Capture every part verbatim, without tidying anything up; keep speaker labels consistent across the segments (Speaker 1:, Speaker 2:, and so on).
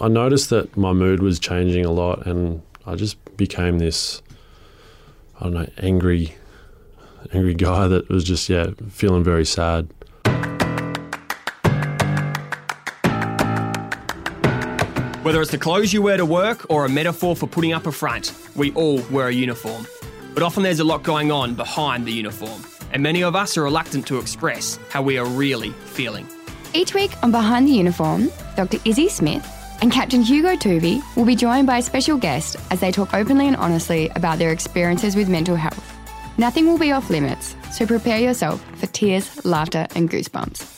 Speaker 1: I noticed that my mood was changing a lot, and I just became this, I don't know, angry, angry guy that was just, yeah, feeling very sad.
Speaker 2: Whether it's the clothes you wear to work or a metaphor for putting up a front, we all wear a uniform. But often there's a lot going on behind the uniform, and many of us are reluctant to express how we are really feeling.
Speaker 3: Each week on Behind the Uniform, Doctor Izzy Smith and Captain Hugo Tuvey will be joined by a special guest as they talk openly and honestly about their experiences with mental health. Nothing will be off limits, so prepare yourself for tears, laughter and goosebumps.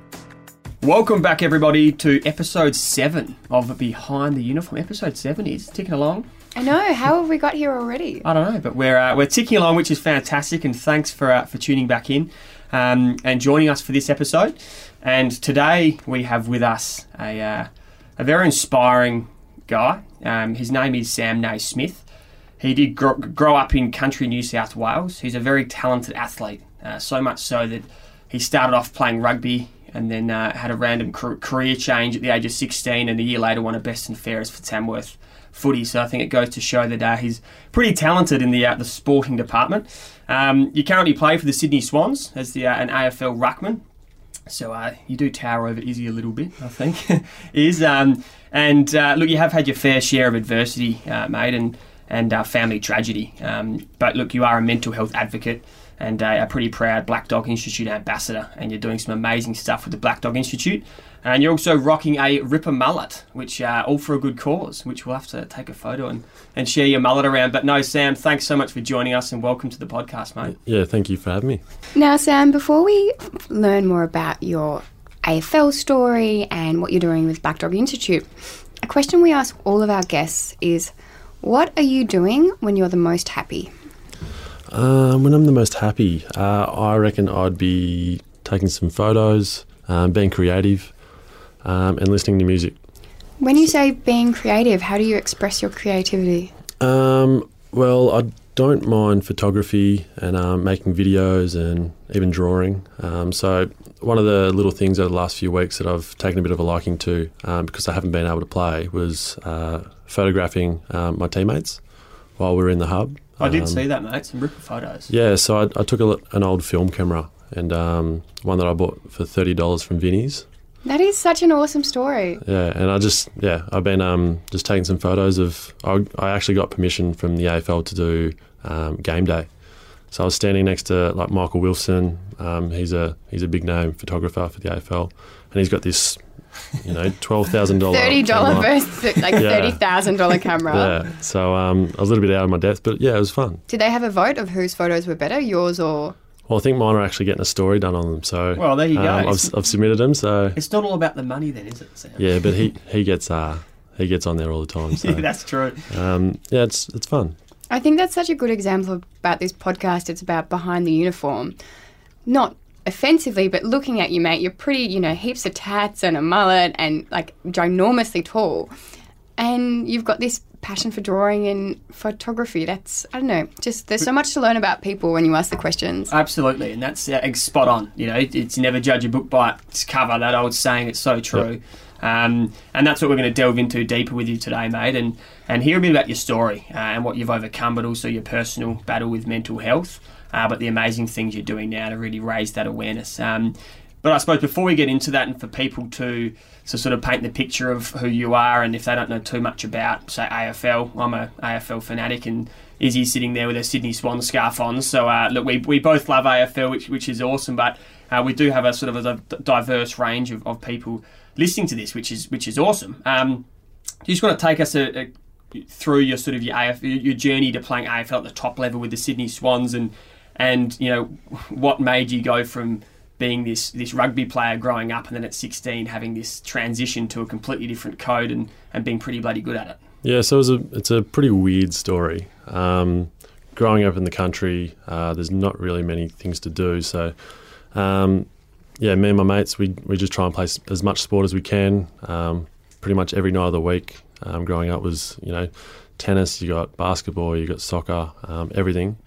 Speaker 2: Welcome back, everybody, to episode seven of Behind the Uniform. Episode seven is ticking along.
Speaker 3: I know. How have we got here already?
Speaker 2: I don't know, but we're uh, we're ticking along, which is fantastic. And thanks for uh, for tuning back in um, and joining us for this episode. And today we have with us a uh, a very inspiring guy. Um, his name is Sam Naismith. He did grow, grow up in country New South Wales. He's a very talented athlete, uh, so much so that he started off playing rugby. And then uh, had a random career change at the age of sixteen, and a year later won a best and fairest for Tamworth footy. So I think it goes to show that uh, he's pretty talented in the uh, the sporting department. Um, you currently play for the Sydney Swans as the uh, an A F L ruckman. So uh, you do tower over Izzy a little bit, I think. is um, And uh, look, you have had your fair share of adversity, uh, mate, and, and uh, family tragedy. Um, but look, you are a mental health advocate and uh, a pretty proud Black Dog Institute ambassador, and you're doing some amazing stuff with the Black Dog Institute. And you're also rocking a Ripper mullet, which uh, all for a good cause, which we'll have to take a photo and, and share your mullet around. But no, Sam, thanks so much for joining us, and welcome to the podcast, mate.
Speaker 1: Yeah, thank you for having me.
Speaker 3: Now, Sam, before we learn more about your A F L story and what you're doing with Black Dog Institute, a question we ask all of our guests is, what are you doing when you're the most happy?
Speaker 1: Um, when I'm the most happy, uh, I reckon I'd be taking some photos, um, being creative, um, and listening to music.
Speaker 3: When you say being creative, how do you express your creativity?
Speaker 1: Um, well, I don't mind photography and um, making videos and even drawing. Um, so one of the little things over the last few weeks that I've taken a bit of a liking to, um, because I haven't been able to play, was uh, photographing um, my teammates while we were in the hub.
Speaker 2: I did
Speaker 1: um,
Speaker 2: see that, mate. Some ripper photos.
Speaker 1: Yeah, so I, I took a, an old film camera and um, one that I bought for thirty dollars from Vinnie's.
Speaker 3: That is such an awesome story.
Speaker 1: Yeah, and I just, yeah, I've been um, just taking some photos of, I, I actually got permission from the A F L to do um, game day. So I was standing next to like Michael Wilson. Um, he's a he's a big name photographer for the A F L, and he's got this, you know, twelve thousand dollars
Speaker 3: thirty dollars versus like
Speaker 1: yeah.
Speaker 3: thirty thousand dollars camera.
Speaker 1: Yeah, so um, I was a little bit out of my depth, but yeah, it was fun.
Speaker 3: Did they have a vote of whose photos were better, yours or?
Speaker 1: Well, I think mine are actually getting a story done on them. So
Speaker 2: well, there you go.
Speaker 1: Um, I've, I've submitted them. So
Speaker 2: it's not all about the money, then, is it, Sam?
Speaker 1: Yeah, but he he gets uh he gets on there all the time. So
Speaker 2: yeah, that's true.
Speaker 1: Um, yeah, it's it's fun.
Speaker 3: I think that's such a good example about this podcast. It's about behind the uniform, not offensively, but looking at you, mate. You're pretty, you know, heaps of tats and a mullet and like ginormously tall, and you've got this passion for drawing and photography. That's, I don't know, just there's so much to learn about people when you ask the questions.
Speaker 2: Absolutely, and that's uh, spot on. You know, it's never judge a book by its cover. That old saying, it's so true. Yep. Um, and that's what we're going to delve into deeper with you today, mate, and, and hear a bit about your story uh, and what you've overcome, but also your personal battle with mental health, uh, but the amazing things you're doing now to really raise that awareness. Um, but I suppose before we get into that, and for people to, to sort of paint the picture of who you are, and if they don't know too much about, say, A F L, I'm a A F L fanatic, and Izzy's sitting there with a Sydney Swans scarf on. So, uh, look, we we both love A F L, which which is awesome, but uh, we do have a sort of a diverse range of, of people listening to this, which is which is awesome. Um, you just want to take us a, a, through your sort of your A F L, your journey to playing A F L at the top level with the Sydney Swans, and and you know what made you go from being this this rugby player growing up, and then at sixteen having this transition to a completely different code and, and being pretty bloody good at it.
Speaker 1: Yeah, so it's a it's a pretty weird story. Um, growing up in the country, uh, there's not really many things to do. So, um, yeah, me and my mates, we we just try and play as much sport as we can. Um, pretty much every night of the week. Um, growing up was, you know, tennis. You got basketball. You got soccer. Um, everything.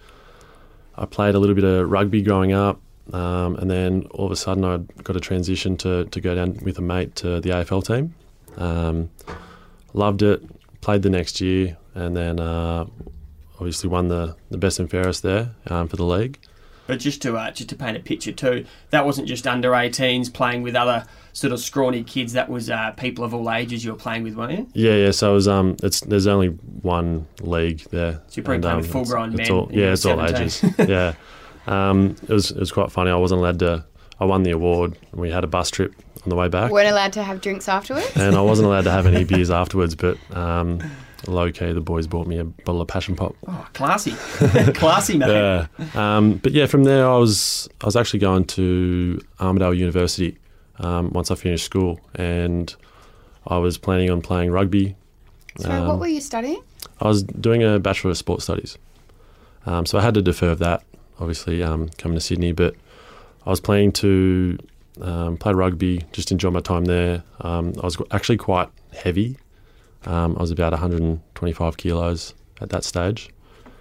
Speaker 1: I played a little bit of rugby growing up. Um, and then all of a sudden I got a transition to, to go down with a mate to the A F L team. Um, loved it, played the next year, and then uh, obviously won the, the best and fairest there um, for the league.
Speaker 2: But just to uh, just to paint a picture too, that wasn't just under eighteens playing with other sort of scrawny kids. That was uh, people of all ages you were playing with, weren't you?
Speaker 1: Yeah, yeah. So it was um, it's there's only one league there.
Speaker 2: So you're probably playing with full grown men.
Speaker 1: All, yeah, it's all ages. Yeah, um, it was it was quite funny. I wasn't allowed to. I won the award, and we had a bus trip on the way back.
Speaker 3: Weren't allowed to have drinks afterwards.
Speaker 1: And I wasn't allowed to have any beers afterwards, but. Um, Low key, the boys bought me a bottle of Passion Pop.
Speaker 2: Oh, classy, classy, mate.
Speaker 1: Yeah, um, but yeah, from there I was I was actually going to Armidale University um, once I finished school, and I was planning on playing rugby.
Speaker 3: So,
Speaker 1: um,
Speaker 3: what were you studying?
Speaker 1: I was doing a Bachelor of Sports Studies, um, so I had to defer that, obviously, um, coming to Sydney. But I was planning to um, play rugby, just enjoy my time there. Um, I was actually quite heavy. Um, I was about one hundred twenty-five kilos at that stage,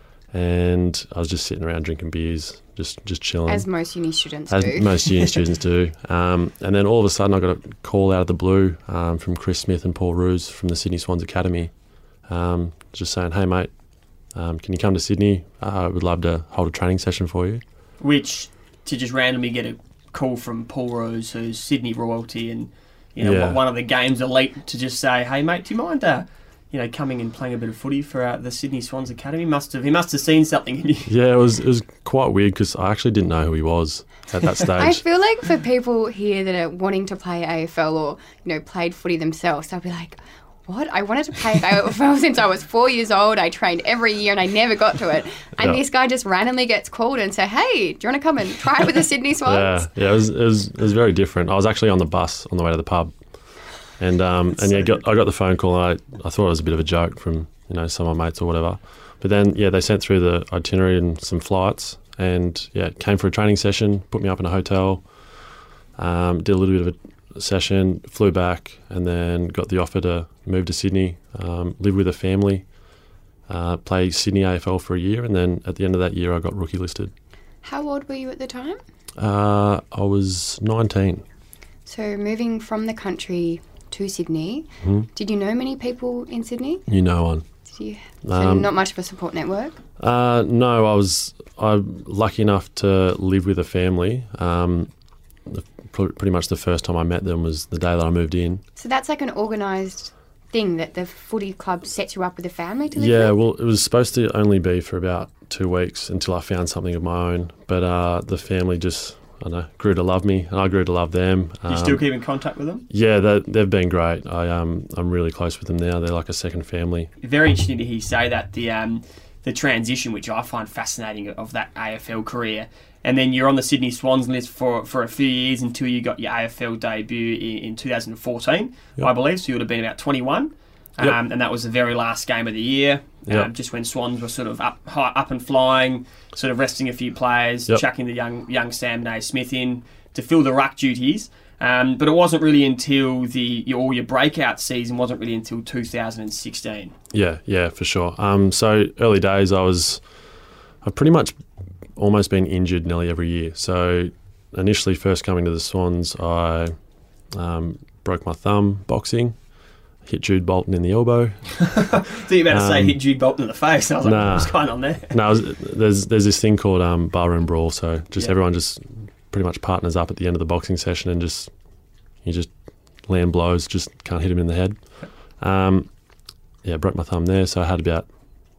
Speaker 1: and I was just sitting around drinking beers, just just chilling.
Speaker 3: As most uni students
Speaker 1: As
Speaker 3: do.
Speaker 1: most uni students do. Um, and then all of a sudden I got a call out of the blue um, from Chris Smith and Paul Roos from the Sydney Swans Academy, um, just saying, hey mate, um, can you come to Sydney? Uh, I would love to hold a training session for you.
Speaker 2: Which, to just randomly get a call from Paul Rose, who's Sydney royalty and you know,
Speaker 1: Yeah.
Speaker 2: one of the game's elite, to just say, hey mate, do you mind uh, you know, coming and playing a bit of footy for uh, the Sydney Swans Academy? Must have He must have seen something in you.
Speaker 1: Yeah, it was it was quite weird because I actually didn't know who he was at that stage.
Speaker 3: I feel like for people here that are wanting to play A F L or, you know, played footy themselves, they'll be like, what? I wanted to play A F L since I was four years old. I trained every year and I never got to it. And
Speaker 1: Yeah.
Speaker 3: this guy just randomly gets called and say, hey, do you want to come and try it with the Sydney Swans?
Speaker 1: Yeah, yeah, it was, it was it was very different. I was actually on the bus on the way to the pub, and um and yeah, got, I got the phone call. And I I thought it was a bit of a joke from you know some of my mates or whatever, but then yeah, they sent through the itinerary and some flights, and yeah, came for a training session, put me up in a hotel, um, did a little bit of a session, flew back, and then got the offer to move to Sydney, um, live with a family, uh, play Sydney A F L for a year, and then at the end of that year, I got rookie listed.
Speaker 3: How old were you at the time?
Speaker 1: Uh, I was nineteen.
Speaker 3: So moving from the country to Sydney,
Speaker 1: Hmm?
Speaker 3: did you know many people in Sydney?
Speaker 1: You know one.
Speaker 3: Did you, so
Speaker 1: Um,
Speaker 3: not much of a support network?
Speaker 1: Uh, no, I was I'm lucky enough to live with a family. Um, the, pr- pretty much the first time I met them was the day that I moved in.
Speaker 3: So that's like an organised thing that the footy club sets you up with a family to live
Speaker 1: Yeah,
Speaker 3: with?
Speaker 1: well, it was supposed to only be for about two weeks until I found something of my own. But uh, the family just, I don't know, grew to love me, and I grew to love them.
Speaker 2: You
Speaker 1: Um,
Speaker 2: still keep in contact with them?
Speaker 1: Yeah, they, they've been great. I um, I'm really close with them now. They're like a second family.
Speaker 2: Very interesting to hear you say that, the um, the transition, which I find fascinating, of that A F L career. And then you're on the Sydney Swans list for, for a few years until you got your A F L debut in, in two thousand fourteen,
Speaker 1: Yep.
Speaker 2: I believe. So you would have been about twenty-one. Um,
Speaker 1: Yep.
Speaker 2: And that was the very last game of the year,
Speaker 1: Yep.
Speaker 2: um, just when Swans were sort of up high, up and flying, sort of resting a few players,
Speaker 1: Yep.
Speaker 2: chucking the young young Sam Naismith in to fill the ruck duties. Um, but it wasn't really until the your, or your breakout season wasn't really until two thousand sixteen.
Speaker 1: Yeah, yeah, for sure. Um, so early days, I was, I've pretty much almost been injured nearly every year. So initially, first coming to the Swans, I um, broke my thumb boxing, hit Jude Bolton in the elbow.
Speaker 2: So you're about to say
Speaker 1: Um,
Speaker 2: hit Jude Bolton in the face. I was like,
Speaker 1: nah.
Speaker 2: what's going on there?
Speaker 1: No, it was- there's there's this thing called um, barroom brawl. So just
Speaker 2: Yeah.
Speaker 1: everyone just pretty much partners up at the end of the boxing session and just you just land blows, just can't hit him in the head. Um, yeah, broke my thumb there, so I had about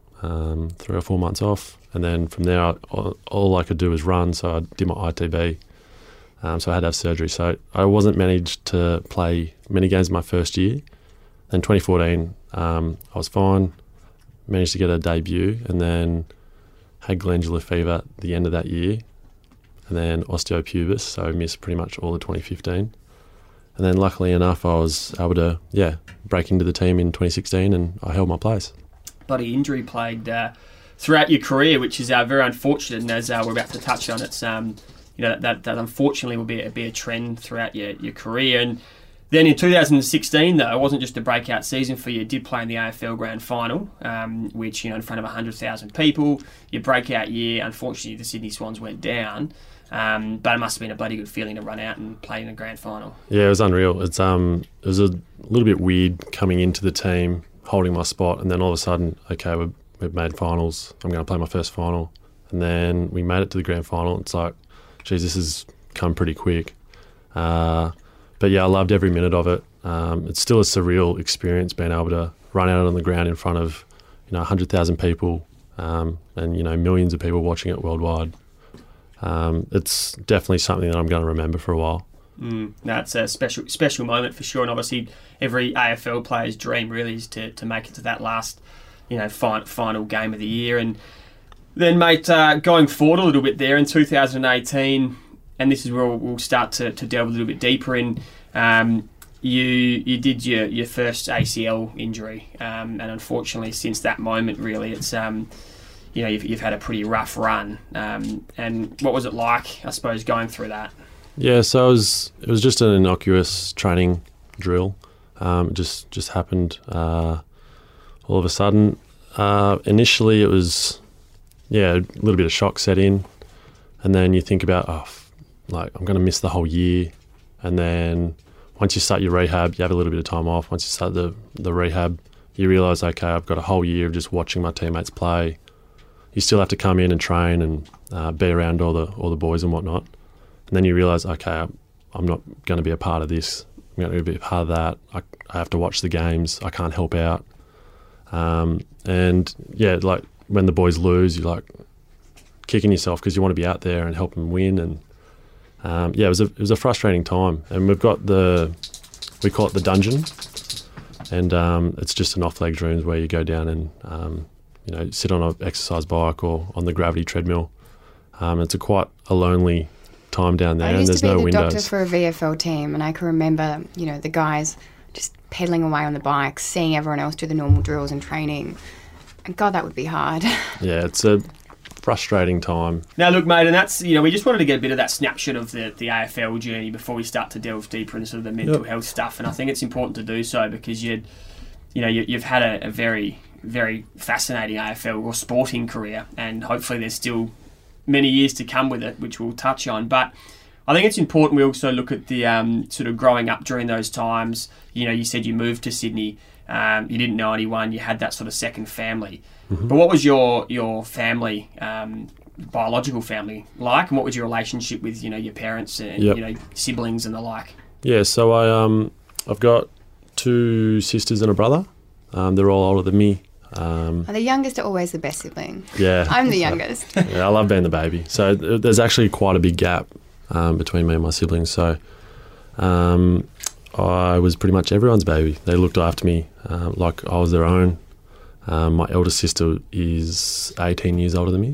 Speaker 1: um, three or four months off, and then from there, I, all, all I could do was run. So I did my I T B, um, so I had to have surgery. So I wasn't managed to play many games in my first year. Then twenty fourteen, um, I was fine, managed to get a debut, and then had glandular fever at the end of that year, and then osteopubis, so I missed pretty much all of twenty fifteen. And then luckily enough, I was able to, yeah, break into the team in twenty sixteen, and I held my place.
Speaker 2: Bloody injury plagued uh, throughout your career, which is uh, very unfortunate. And as uh, we're about to touch on, it's um, you know that that unfortunately will be a, be a trend throughout your, your career. And then in two thousand sixteen, though, it wasn't just a breakout season for you. You did play in the A F L Grand Final, um, which, you know, in front of one hundred thousand people. Your breakout year, unfortunately, the Sydney Swans went down. Um, but it must have been a bloody good feeling to run out and play in a grand final.
Speaker 1: Yeah, it was unreal. It's um, it was a little bit weird coming into the team holding my spot, and then all of a sudden, okay, we've, we've made finals. I'm going to play my first final, and then we made it to the grand final. It's like, geez, this has come pretty quick. Uh, but yeah, I loved every minute of it. Um, it's still a surreal experience being able to run out on the ground in front of, you know, one hundred thousand people, um, and, you know, millions of people watching it worldwide. Um, it's definitely something that I'm going to remember for a while.
Speaker 2: Mm, no, it's a special special moment for sure, and obviously every A F L player's dream really is to, to make it to that last, you know, fi- final game of the year. And then, mate, uh, going forward a little bit there in two thousand eighteen, and this is where we'll, we'll start to, to delve a little bit deeper in. Um, you you did your, your first A C L injury, um, and unfortunately, since that moment, really, it's um, you know, you've, you've had a pretty rough run. Um, and what was it like, I suppose, going through that?
Speaker 1: Yeah, so it was it was just an innocuous training drill. Um, it just just happened uh, all of a sudden. Uh, initially, it was yeah a little bit of shock set in, and then you think about oh, like I'm going to miss the whole year, and then once you start your rehab, you have a little bit of time off. Once you start the the rehab, you realise okay, I've got a whole year of just watching my teammates play. You still have to come in and train and uh, be around all the all the boys and whatnot. And then you realise, okay, I'm not going to be a part of this. I'm going to be a part of that. I, I have to watch the games. I can't help out. Um, and, yeah, like when the boys lose, you're like kicking yourself because you want to be out there and help them win. And, um, yeah, it was, a, it was a frustrating time. And we've got the, we call it the dungeon. And um, it's just an off-legs rooms where you go down and, um, you know, sit on an exercise bike or on the gravity treadmill. Um, it's a quite a lonely time down there,
Speaker 3: I
Speaker 1: and
Speaker 3: used
Speaker 1: there's
Speaker 3: to be
Speaker 1: no
Speaker 3: the
Speaker 1: windows.
Speaker 3: doctor for a V F L team, and I can remember, you know, the guys just pedaling away on the bikes, seeing everyone else do the normal drills and training. And God, that would be hard.
Speaker 1: Yeah, it's a frustrating time.
Speaker 2: Now, look, mate, and that's, you know, we just wanted to get a bit of that snapshot of the, the A F L journey before we start to delve deeper into sort of the mental
Speaker 1: Yep.
Speaker 2: health stuff. And I think it's important to do so because you'd, you know, you, you've had a, a very, very fascinating A F L or sporting career, and hopefully there's still many years to come with it, which we'll touch on. But I think it's important we also look at the um, sort of growing up during those times. You know, you said you moved to Sydney, um, you didn't know anyone, you had that sort of second family. Mm-hmm. But what was your your family, um, biological family, like, and what was your relationship with, you know, your parents and
Speaker 1: Yep.
Speaker 2: you know siblings and the like?
Speaker 1: Yeah, so I um I've got two sisters and a brother. Um, they're all older than me. Um,
Speaker 3: Oh, the youngest are always the best sibling.
Speaker 1: yeah,
Speaker 3: I'm the youngest.
Speaker 1: yeah, I love being the baby. So th- there's actually quite a big gap um, between me and my siblings. So um, I was pretty much everyone's baby. They looked after me um, like I was their own. Um, my elder sister is eighteen years older than me.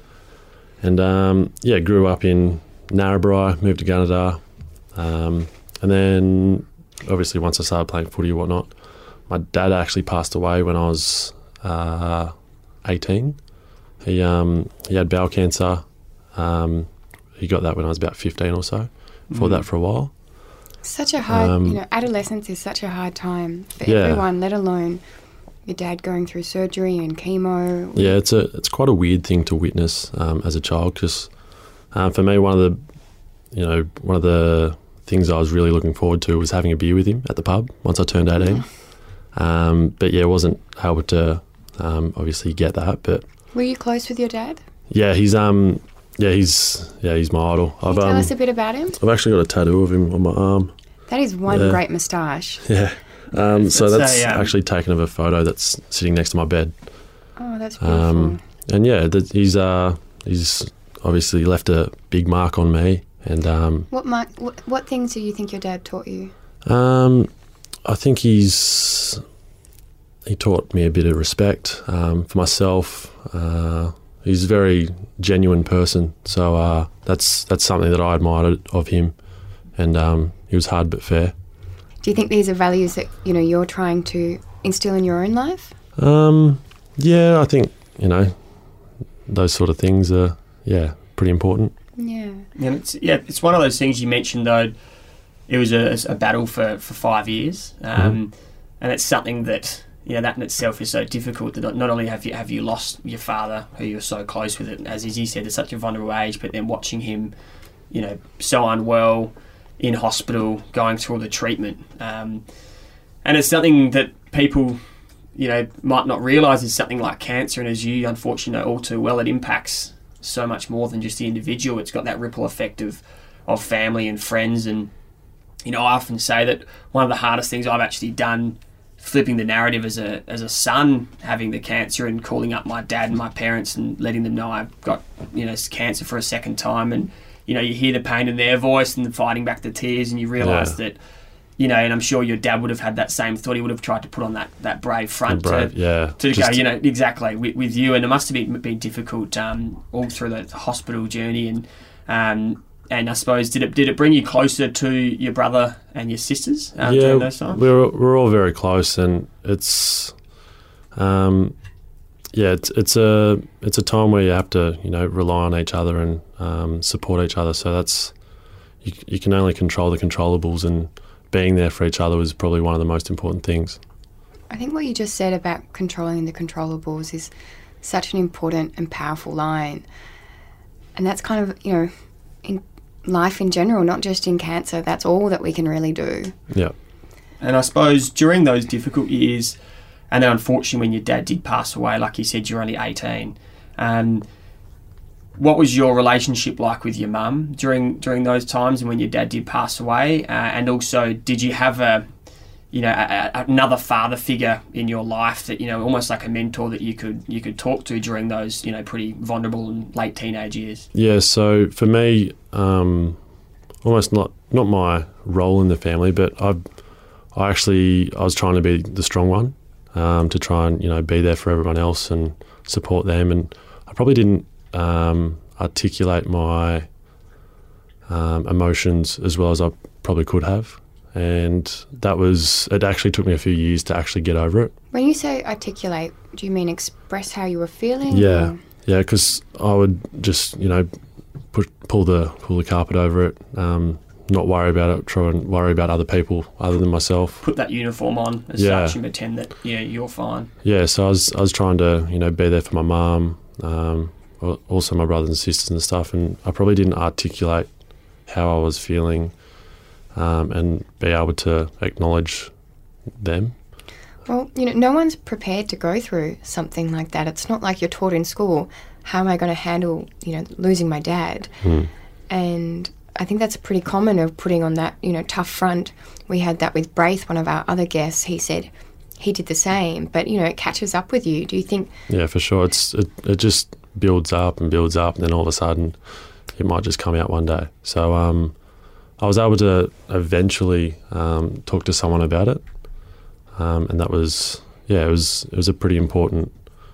Speaker 1: And, um, yeah, grew up in Narrabri, moved to Gunnedah. Um, and then, obviously, once I started playing footy or whatnot, my dad actually passed away when I was uh, eighteen. He um, he had bowel cancer. Um, he got that when I was about fifteen or so. Fought
Speaker 2: Mm.
Speaker 1: that for a while.
Speaker 3: Such a hard,
Speaker 1: Um,
Speaker 3: you know, adolescence is such a hard time for
Speaker 1: Yeah.
Speaker 3: everyone, let alone your dad going through surgery and chemo.
Speaker 1: Yeah, it's a it's quite a weird thing to witness um, as a child because um, for me, one of the you know one of the things I was really looking forward to was having a beer with him at the pub once I turned eighteen. Um, but yeah, wasn't able to um, obviously get that. But
Speaker 3: Were you close with your dad?
Speaker 1: yeah, he's um yeah he's yeah he's my idol.
Speaker 3: Can
Speaker 1: I've
Speaker 3: you tell
Speaker 1: um
Speaker 3: us a bit about him?
Speaker 1: I've actually got a tattoo of him on my arm.
Speaker 3: That is one
Speaker 1: Yeah.
Speaker 3: great moustache.
Speaker 1: Yeah. Um, so
Speaker 2: It's a,
Speaker 1: that's
Speaker 2: um,
Speaker 1: actually taken of a photo that's sitting next to my bed.
Speaker 3: Oh, that's beautiful.
Speaker 1: Um, and yeah, that he's uh he's obviously left a big mark on me. And um,
Speaker 3: what, mark, what what things do you think your dad taught you?
Speaker 1: um, I think he's he taught me a bit of respect um, for myself. Uh, he's a very genuine person, so uh, that's that's something that I admired of him. And um, he was hard but fair.
Speaker 3: Do you think these are values that, you know, you're trying to instill in your own life?
Speaker 1: Um, yeah, I think you know those sort of things are yeah pretty important.
Speaker 3: Yeah.
Speaker 2: And it's, yeah, it's one of those things you mentioned, though. It was a, a battle for, for five years. Um,
Speaker 1: Mm-hmm.
Speaker 2: And it's something that, you know, that in itself is so difficult that not, not only have you have you lost your father, who you're so close with, it, as Izzy said, at such a vulnerable age, but then watching him, you know, so unwell, in hospital, going through all the treatment. Um, and it's something that people you know, might not realise is something like cancer, and as you unfortunately know all too well, it impacts so much more than just the individual. It's got that ripple effect of, of family and friends. And, you know, I often say that one of the hardest things I've actually done, flipping the narrative as a as a son having the cancer and calling up my dad and my parents and letting them know I've got, you know, cancer for a second time, and, you know, you hear the pain in their voice and fighting back the tears, and you realise
Speaker 1: Yeah.
Speaker 2: that, you know, and I'm sure your dad would have had that same thought. He would have tried to put on that, that brave front
Speaker 1: Brave,
Speaker 2: to,
Speaker 1: yeah.
Speaker 2: to
Speaker 1: Just-
Speaker 2: go, you know, exactly, with, with you. And it must have been, been difficult um, all through the hospital journey. And um, and I suppose, did it did it bring you closer to your brother and your sisters um,
Speaker 1: yeah,
Speaker 2: during those times?
Speaker 1: we're we're all very close, and it's, um, yeah, it's it's a it's a time where you have to, you know, rely on each other and um, support each other. So that's you you can only control the controllables, and being there for each other was probably one of the most important things.
Speaker 3: I think what you just said about controlling the controllables is such an important and powerful line. And that's kind of, you know, in life in general, not just in cancer, that's all that we can really do.
Speaker 1: Yeah.
Speaker 2: And I suppose during those difficult years, and then unfortunately when your dad did pass away, like you said, you're only eighteen, um, what was your relationship like with your mum during during those times and when your dad did pass away? Uh, and also, did you have a, you know, a, a, another father figure in your life that, you know, almost like a mentor that you could you could talk to during those, you know, pretty vulnerable and late teenage years?
Speaker 1: Yeah, so for me, um, almost not not my role in the family, but I I actually I was trying to be the strong one, um, to try and, you know, be there for everyone else and support them, and I probably didn't um, articulate my um, emotions as well as I probably could have, and that was it. Actually took me a few years to actually get over it.
Speaker 3: When you say articulate, do you mean express how you were feeling?
Speaker 1: Yeah,
Speaker 3: or-
Speaker 1: yeah, because I would just, you know, push, pull the pull the carpet over it, um, not worry about it, try and worry about other people other than myself.
Speaker 2: Put that uniform on as
Speaker 1: Yeah.
Speaker 2: such and pretend that, you know, you're fine.
Speaker 1: Yeah, so I was I was trying to, you know, be there for my mum, um, al- also my brothers and sisters and stuff, and I probably didn't articulate how I was feeling, um, and be able to acknowledge them.
Speaker 3: Well, you know, no one's prepared to go through something like that. It's not like you're taught in school, how am I going to handle, you know, losing my dad?
Speaker 1: Mm.
Speaker 3: And I think that's pretty common of putting on that, you know, tough front. We had that with Braith, one of our other guests. He said he did the same, but, you know, it catches up with you. Do you think...
Speaker 1: Yeah, for sure. It's it, it just builds up and builds up, and then all of a sudden it might just come out one day. So um, I was able to eventually um, talk to someone about it, um, and that was, yeah, it was it was a pretty important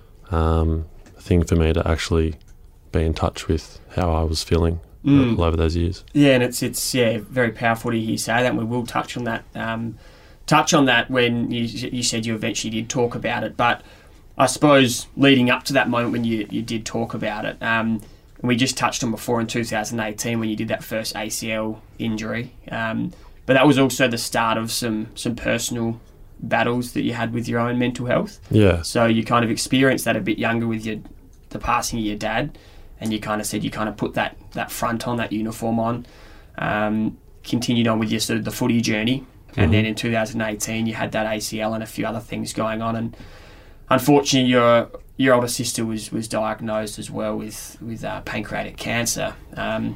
Speaker 1: um, thing for me to actually be in touch with how I was feeling
Speaker 2: Mm.
Speaker 1: all over those years.
Speaker 2: Yeah, and it's it's yeah very powerful to hear you say that. And we will touch on that. Um, touch on that when you you said you eventually did talk about it. But I suppose leading up to that moment when you you did talk about it, um, and we just touched on before in two thousand eighteen when you did that first A C L injury. Um, but that was also the start of some some personal battles that you had with your own mental health.
Speaker 1: Yeah,
Speaker 2: So you kind of experienced that a bit younger with your the passing of your dad. And you kind of said you kind of put that, that front on, that uniform on, um, continued on with your sort of the footy journey. And
Speaker 1: Mhm.
Speaker 2: then in two thousand eighteen, you had that A C L and a few other things going on. And unfortunately, your your older sister was, was diagnosed as well with, with uh, pancreatic cancer. Um,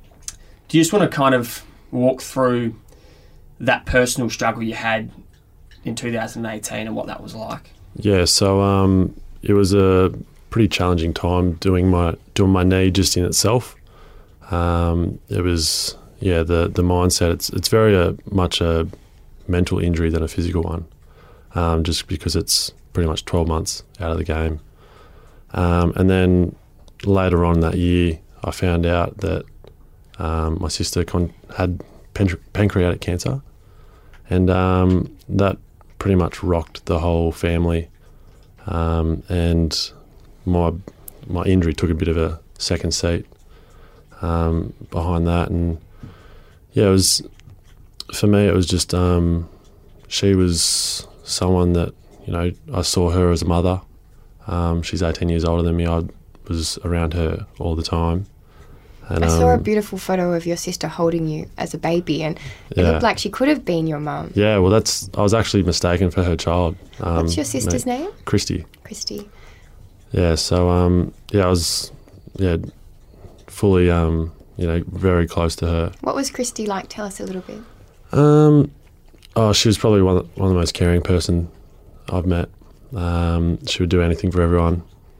Speaker 2: do you just want to kind of walk through that personal struggle you had in two thousand eighteen and what that was like?
Speaker 1: yeah. So um, it was a pretty challenging time doing my doing my knee just in itself. Um, it was yeah the the mindset. It's it's very uh, much a mental injury than a physical one, um, just because it's pretty much twelve months out of the game. Um, and then later on that year, I found out that um, my sister con- had pen- pancreatic cancer, and um, that pretty much rocked the whole family. Um, and my my injury took a bit of a second seat um, behind that, and yeah, it was for me. It was just um, she was someone that, you know, I saw her as a mother. Um, she's eighteen years older than me. I was around her all the time, And,
Speaker 3: I saw a
Speaker 1: um,
Speaker 3: beautiful photo of your sister holding you as a baby, and it
Speaker 1: Yeah.
Speaker 3: looked like she could have been your mum.
Speaker 1: Yeah, well, that's I was actually mistaken for her child. Um,
Speaker 3: What's your sister's
Speaker 1: mate,
Speaker 3: name?
Speaker 1: Christy.
Speaker 3: Christy.
Speaker 1: Yeah, so um, yeah, I was yeah fully um, you know very close to her.
Speaker 3: What was Christy like? Tell us a little bit.
Speaker 1: Um, oh, she was probably one of, one of the most caring person I've met. Um, she would do anything for everyone.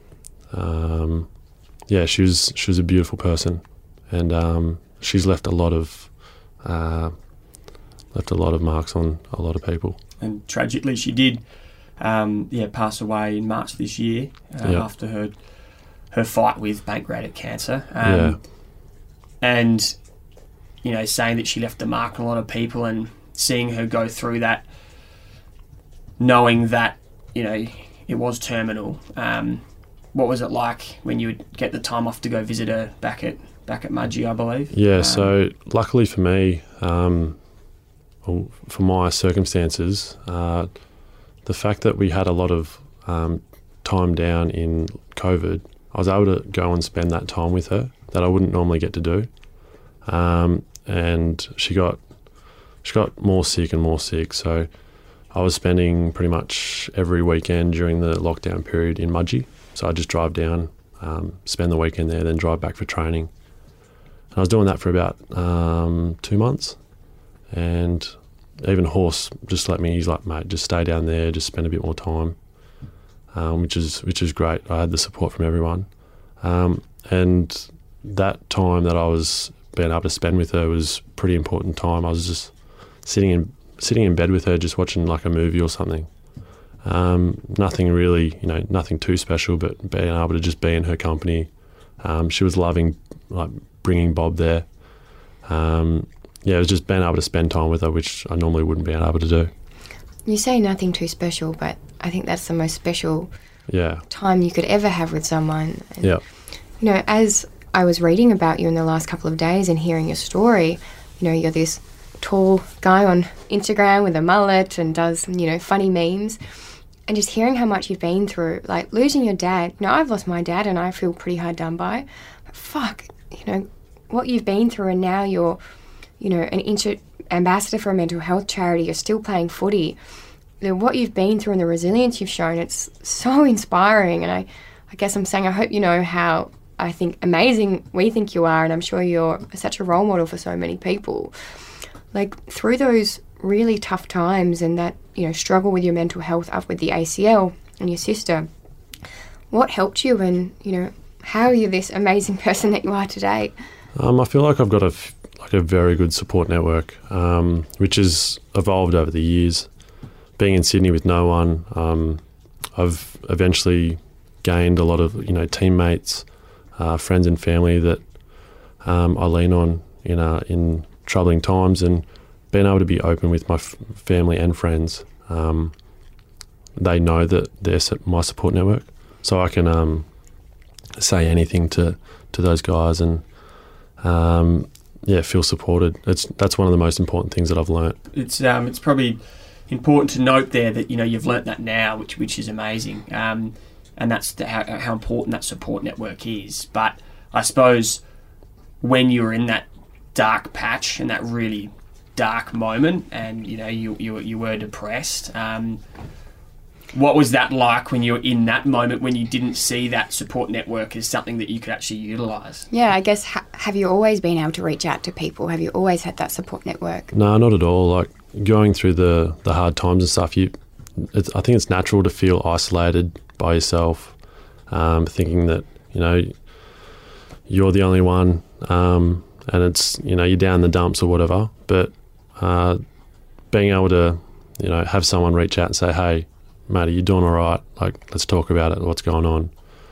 Speaker 1: Um, yeah, she was she was a beautiful person, and um, she's left a lot of uh, left a lot of marks on a lot of people.
Speaker 2: And tragically, she did, um, yeah, pass away in March this year uh,
Speaker 1: Yep.
Speaker 2: after her her fight with pancreatic cancer. Um,
Speaker 1: Yeah.
Speaker 2: And you know, saying that she left a mark on a lot of people, and seeing her go through that, knowing that you know it was terminal. Um, what was it like when you would get the time off to go visit her back at back at Mudgee, I believe?
Speaker 1: Yeah,
Speaker 2: Um,
Speaker 1: so luckily for me, um, well, for my circumstances, uh, the fact that we had a lot of um, time down in COVID, I was able to go and spend that time with her that I wouldn't normally get to do. Um, and she got she got more sick and more sick, so I was spending pretty much every weekend during the lockdown period in Mudgee. So I'd just drive down, um, spend the weekend there, then drive back for training. And I was doing that for about um, two months. And even Horse just let me, he's like, mate, just stay down there, just spend a bit more time, um, which is which is great. I had the support from everyone. Um, and that time that I was being able to spend with her was pretty important time. I was just sitting in sitting in bed with her, just watching like a movie or something. Um, nothing really, you know, nothing too special, but being able to just be in her company. Um, she was loving, like, bringing Bob there. Um, yeah, it was just being able to spend time with her, which I normally wouldn't be able to do.
Speaker 3: You say nothing too special, but I think that's the most special
Speaker 1: Yeah,
Speaker 3: time you could ever have with someone. And,
Speaker 1: yeah,
Speaker 3: you know, as I was reading about you in the last couple of days and hearing your story, you know, you're this tall guy on Instagram with a mullet and does, you know, funny memes. And just hearing how much you've been through, like losing your dad. You know, I've lost my dad and I feel pretty hard done by. But fuck, you know, what you've been through, and now you're, you know, an inter- ambassador for a mental health charity. You're still playing footy. The, what you've been through and the resilience you've shown, it's so inspiring. And I, I guess I'm saying I hope you know how I think amazing we think you are, and I'm sure you're such a role model for so many people. Like, through those really tough times and that, you know, struggle with your mental health up with the A C L and your sister, what helped you, and, you know, how are you this amazing person that you are today?
Speaker 1: Um, I feel like I've got a f- like a very good support network, um, which has evolved over the years. Being in Sydney with no one, um, I've eventually gained a lot of, you know, teammates, uh, friends and family that um, I lean on in uh, in troubling times, and being able to be open with my f- family and friends. Um, they know that they're su- my support network, so I can um, say anything to, to those guys and um, yeah, feel supported. It's that's one of the most important things that I've learnt.
Speaker 2: It's um, it's probably important to note there that you know you've learnt that now, which which is amazing, um, and that's the, how how important that support network is. But I suppose when you're in that dark patch and that really dark moment, and you know you you you were depressed. Um, what was that like when you were in that moment, when you didn't see that support network as something that you could actually utilise?
Speaker 3: Yeah, I guess, ha- have you always been able to reach out to people? Have you always had that support network?
Speaker 1: No, not at all. Like, going through the, the hard times and stuff, you, it's, I think it's natural to feel isolated by yourself, um, thinking that, you know, you're the only one, um, and it's, you know, you're down the dumps or whatever. But uh, being able to, you know, have someone reach out and say, hey, mate, are you doing all right? Like, let's talk about it, what's going on.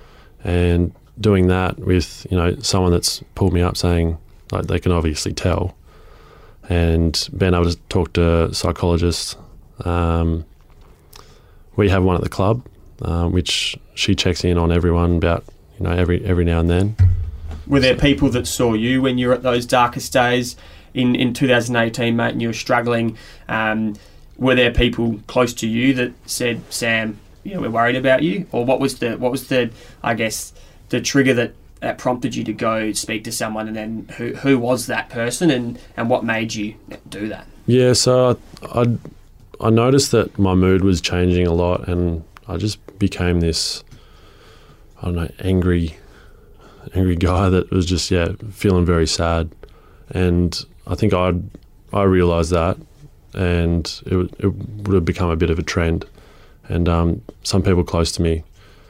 Speaker 1: And doing that with, you know, someone that's pulled me up saying, like, they can obviously tell, and being able to talk to psychologists. Um, we have one at the club, uh, which she checks in on everyone about, you know, every every now and then.
Speaker 2: Were there people that saw you when you were at those darkest days in, in two thousand eighteen, mate, and you were struggling? Um, were there people close to you that said, Sam, you know, we're worried about you? Or what was the, what was the, I guess, the trigger that that prompted you to go speak to someone, and then who who was that person, and, and what made you do that?
Speaker 1: Yeah, so I, I I noticed that my mood was changing a lot, and I just became this, I don't know, angry, angry guy that was just yeah feeling very sad, and I think I I realised that, and it it would have become a bit of a trend, and um, some people close to me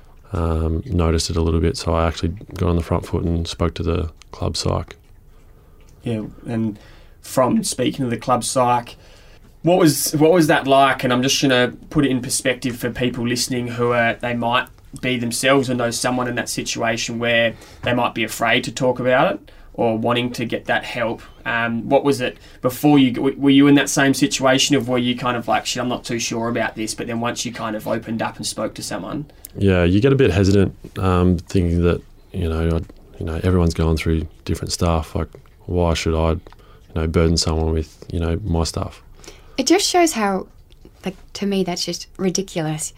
Speaker 1: um, noticed it a little bit, so I actually got on the front foot and spoke to the club psych.
Speaker 2: Yeah, and from speaking to the club psych, what was what was that like? And I'm just going to put it in perspective for people listening who are they might be themselves or know someone in that situation where they might be afraid to talk about it or wanting to get that help. Um, what was it before you? Were you in that same situation of where you kind of like, shit, I'm not too sure about this, but then once you kind of opened up and spoke to someone?
Speaker 1: Yeah, you get a bit hesitant, um, thinking that you know, I, you know, everyone's going through different stuff. Like, why should I, you know, burden someone with, you know, my stuff?
Speaker 3: It just shows how, like, to me, that's just ridiculous.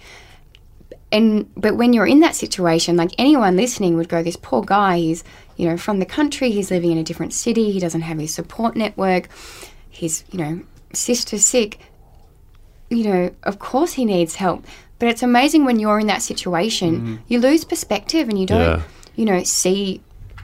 Speaker 3: And but when you're in that situation, like, anyone listening would go, this poor guy, he's, you know, from the country, he's living in a different city, he doesn't have his support network, his, you know, sister's sick. You know, of course he needs help. But it's amazing when you're in that situation, mm. you lose perspective and you don't, yeah. you know, see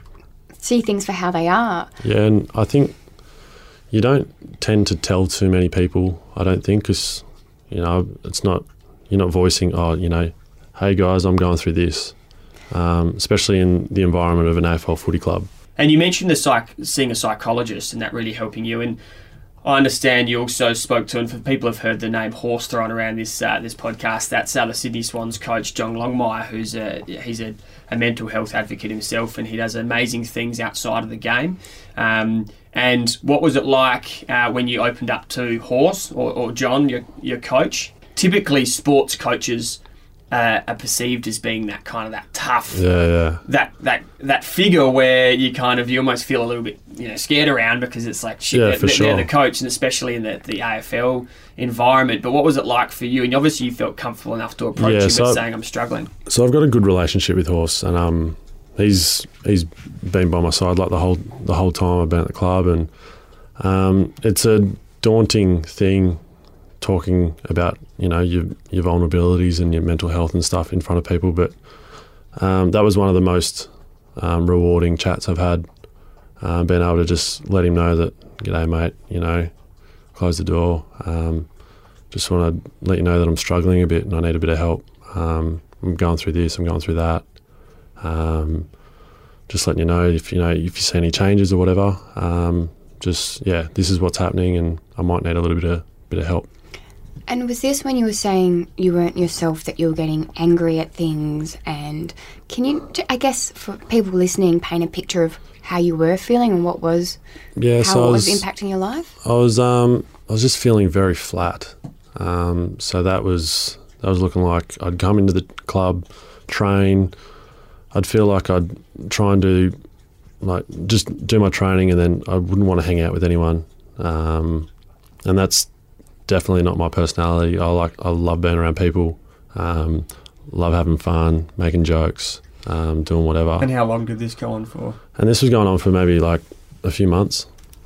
Speaker 3: see things for how they are.
Speaker 1: Yeah, and I think you don't tend to tell too many people, I don't think, because, you know, it's not, you're not voicing, oh, you know, hey guys, I'm going through this, um, especially in the environment of an A F L footy club.
Speaker 2: And you mentioned the psych, seeing a psychologist and that really helping you, and I understand you also spoke to, and for people who've heard the name Horse thrown around this uh, this podcast, that's uh, the Sydney Swans coach, John Longmire, who's a, he's a, a mental health advocate himself, and he does amazing things outside of the game. Um, and what was it like uh, when you opened up to Horse, or, or John, your, your coach? Typically, sports coaches Uh, are perceived as being that kind of that tough,
Speaker 1: yeah, yeah.
Speaker 2: that that that figure where you kind of you almost feel a little bit you know scared around because it's like shit,
Speaker 1: yeah,
Speaker 2: they're,
Speaker 1: for
Speaker 2: they're
Speaker 1: sure.
Speaker 2: the coach, and especially in the, the A F L environment. But what was it like for you? And obviously you felt comfortable enough to approach
Speaker 1: yeah,
Speaker 2: him
Speaker 1: so
Speaker 2: and saying I'm struggling.
Speaker 1: So I've got a good relationship with Horse, and um, he's he's been by my side like the whole the whole time I've been at the club, and um, it's a daunting thing, talking about, you know, your your vulnerabilities and your mental health and stuff in front of people, but um, that was one of the most um, rewarding chats I've had, uh, being able to just let him know that, g'day mate, you know, close the door, um, just want to let you know that I'm struggling a bit and I need a bit of help. Um, I'm going through this, I'm going through that. Um, just letting you know if, you know, if you see any changes or whatever, um, just, yeah, this is what's happening and I might need a little bit of, bit of help.
Speaker 3: And was this when you were saying you weren't yourself, that you were getting angry at things? And can you, I guess, for people listening, paint a picture of how you were feeling and what was,
Speaker 1: yeah,
Speaker 3: how
Speaker 1: so
Speaker 3: it was,
Speaker 1: was
Speaker 3: impacting your life?
Speaker 1: I was, um, I was just feeling very flat. Um, so that was that was looking like I'd come into the club, train. I'd feel like I'd try and do, like, just do my training, and then I wouldn't want to hang out with anyone. Um, and that's definitely not my personality. I like, I love being around people, um, love having fun, making jokes, um, doing whatever.
Speaker 2: And how long did this go on for?
Speaker 1: And this was going on for maybe like a few months.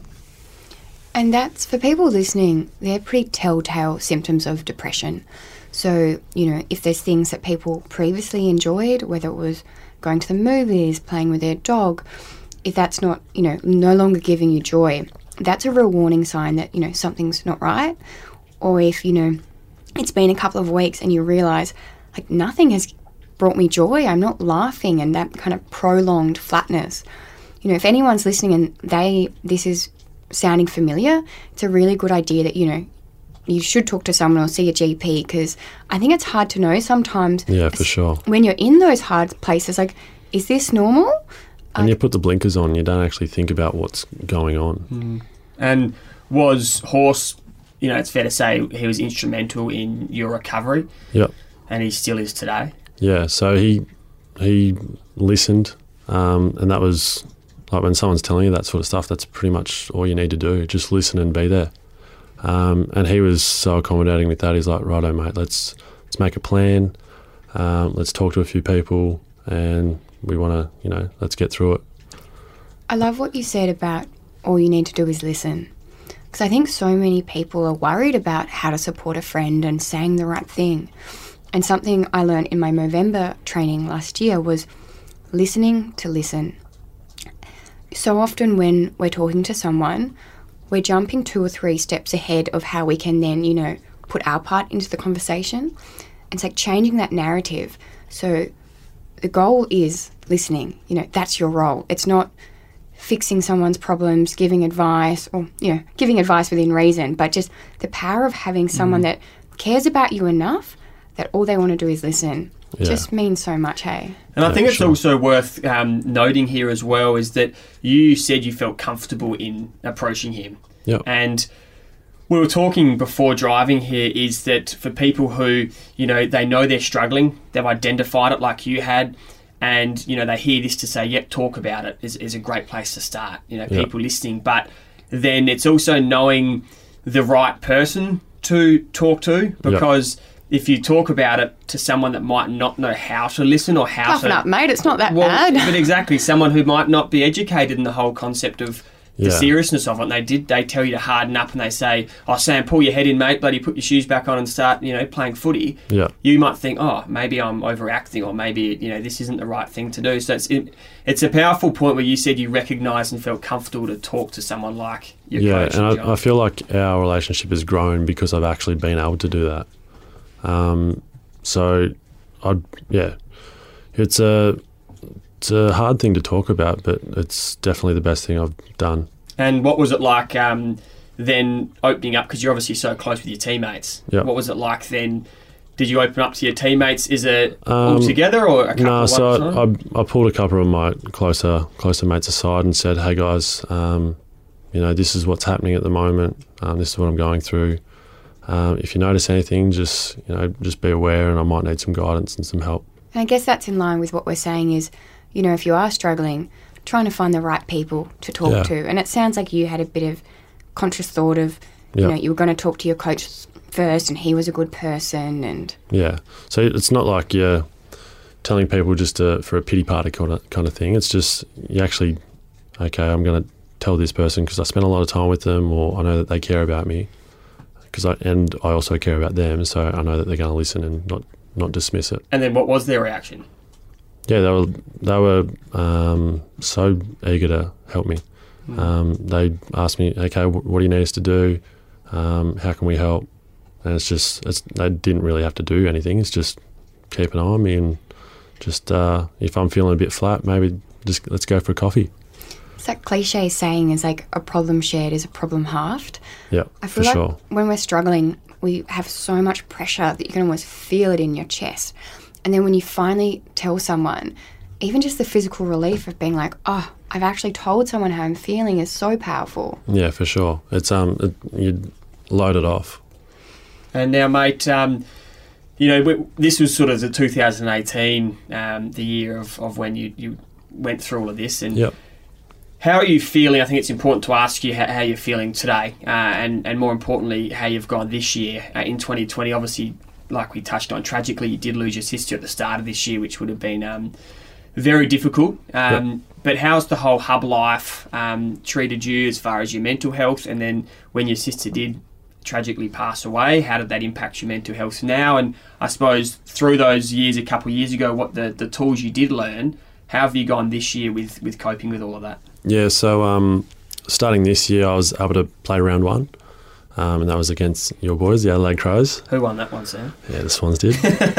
Speaker 3: And that's, for people listening, they're pretty telltale symptoms of depression. So, you know, if there's things that people previously enjoyed, whether it was going to the movies, playing with their dog, if that's not, you know, no longer giving you joy, that's a real warning sign that, you know, something's not right. Or if, you know, it's been a couple of weeks and you realise, like, nothing has brought me joy, I'm not laughing, and that kind of prolonged flatness. You know, if anyone's listening and they, this is sounding familiar, it's a really good idea that, you know, you should talk to someone or see a G P, because I think it's hard to know sometimes.
Speaker 1: Yeah, for sure.
Speaker 3: When you're in those hard places, like, is this normal?
Speaker 1: And uh, you put the blinkers on, you don't actually think about what's going on.
Speaker 2: Mm. And was Horse, you know, it's fair to say he was instrumental in your recovery.
Speaker 1: Yep.
Speaker 2: And he still is today.
Speaker 1: Yeah, so he he listened, um, and that was, like, when someone's telling you that sort of stuff, that's pretty much all you need to do, just listen and be there. Um, and he was so accommodating with that. He's like, righto, mate, let's let's make a plan. Um, let's talk to a few people. and we want to, you know, let's get through it.
Speaker 3: I love what you said about all you need to do is listen. Because I think so many people are worried about how to support a friend and saying the right thing. And something I learned in my Movember training last year was listening to listen. So often when we're talking to someone, we're jumping two or three steps ahead of how we can then, you know, put our part into the conversation. It's like changing that narrative. So the goal is listening. You know, that's your role. It's not fixing someone's problems, giving advice, or, you know, giving advice within reason, but just the power of having someone mm. that cares about you enough that all they want to do is listen. Yeah. Just means so much, hey?
Speaker 2: And I
Speaker 1: yeah,
Speaker 2: think it's
Speaker 1: sure.
Speaker 2: also worth um, noting here as well is that you said you felt comfortable in approaching him.
Speaker 1: Yep.
Speaker 2: And we were talking before driving here is that for people who, you know, they know they're struggling, they've identified it like you had, and, you know, they hear this to say, yep, talk about it is, is a great place to start, you know,
Speaker 1: yep.
Speaker 2: people listening. But then it's also knowing the right person to talk to, because yep. if you talk about it to someone that might not know how to listen or how
Speaker 3: Toughen
Speaker 2: to...
Speaker 3: up, mate. It's not that
Speaker 2: well,
Speaker 3: bad.
Speaker 2: But exactly, someone who might not be educated in the whole concept of the
Speaker 1: yeah.
Speaker 2: seriousness of it. And they did. They tell you to harden up, and they say, "Oh, Sam, pull your head in, mate. Bloody, put your shoes back on and start, you know, playing footy."
Speaker 1: Yeah.
Speaker 2: You might think, "Oh, maybe I'm overacting, or maybe, you know, this isn't the right thing to do." So it's it, it's a powerful point where you said you recognised and felt comfortable to talk to someone like your
Speaker 1: yeah,
Speaker 2: coach.
Speaker 1: and
Speaker 2: and
Speaker 1: I, I feel like our relationship has grown because I've actually been able to do that. Um, so, I yeah, it's a it's a hard thing to talk about, but it's definitely the best thing I've done.
Speaker 2: And what was it like um, then opening up, because you're obviously so close with your teammates?
Speaker 1: Yep.
Speaker 2: What was it like then? Did you open up to your teammates? Is it
Speaker 1: Um,
Speaker 2: all together or a couple
Speaker 1: No,
Speaker 2: of
Speaker 1: so
Speaker 2: at a time?
Speaker 1: I, I, I pulled a couple of my closer closer mates aside and said, "Hey guys, um, you know, this is what's happening at the moment. Um, this is what I'm going through. Um, if you notice anything, just you know, just be aware, and I might need some guidance and some help."
Speaker 3: And I guess that's in line with what we're saying is, you know, if you are struggling, trying to find the right people to talk
Speaker 1: Yeah.
Speaker 3: to. And it sounds like you had a bit of conscious thought of, you
Speaker 1: Yeah.
Speaker 3: know, you were going to talk to your coach first and he was a good person and...
Speaker 1: Yeah. So it's not like you're telling people just to, for a pity party kind of, kind of thing. It's just you actually, okay, I'm going to tell this person because I spent a lot of time with them, or I know that they care about me, because I and I also care about them, so I know that they're going to listen and not, not dismiss it.
Speaker 2: And then what was their reaction?
Speaker 1: Yeah, they were they were um, so eager to help me.
Speaker 2: Mm.
Speaker 1: Um, they asked me, okay, wh- what do you need us to do? Um, how can we help? And it's just, it's, they didn't really have to do anything. It's just keep an eye on me, and just uh, if I'm feeling a bit flat, maybe just let's go for a coffee.
Speaker 3: It's that cliche saying is like a problem shared is a problem halved.
Speaker 1: Yeah,
Speaker 3: I feel
Speaker 1: for
Speaker 3: like
Speaker 1: sure.
Speaker 3: when we're struggling, we have so much pressure that you can almost feel it in your chest. And then when you finally tell someone, even just the physical relief of being like, oh, I've actually told someone how I'm feeling is so powerful.
Speaker 1: Yeah, for sure. It's um, it, you load it off.
Speaker 2: And now, mate, um, you know, we, this was sort of the two thousand eighteen, um, the year of, of when you, you went through all of this. And
Speaker 1: yep.
Speaker 2: How are you feeling? I think it's important to ask you how, how you're feeling today, uh, and, and more importantly, how you've gone this year uh, in twenty twenty. Obviously, like we touched on, tragically, you did lose your sister at the start of this year, which would have been um, very difficult. Um,
Speaker 1: yep.
Speaker 2: But how's the whole hub life um, treated you as far as your mental health? And then when your sister did tragically pass away, how did that impact your mental health now? And I suppose through those years, a couple of years ago, what the, the tools you did learn, how have you gone this year with, with coping with all of that?
Speaker 1: Yeah, so um, starting this year, I was able to play round one. Um, and that was against your boys, the Adelaide Crows.
Speaker 2: Who won that one, Sam?
Speaker 1: Yeah, the Swans did.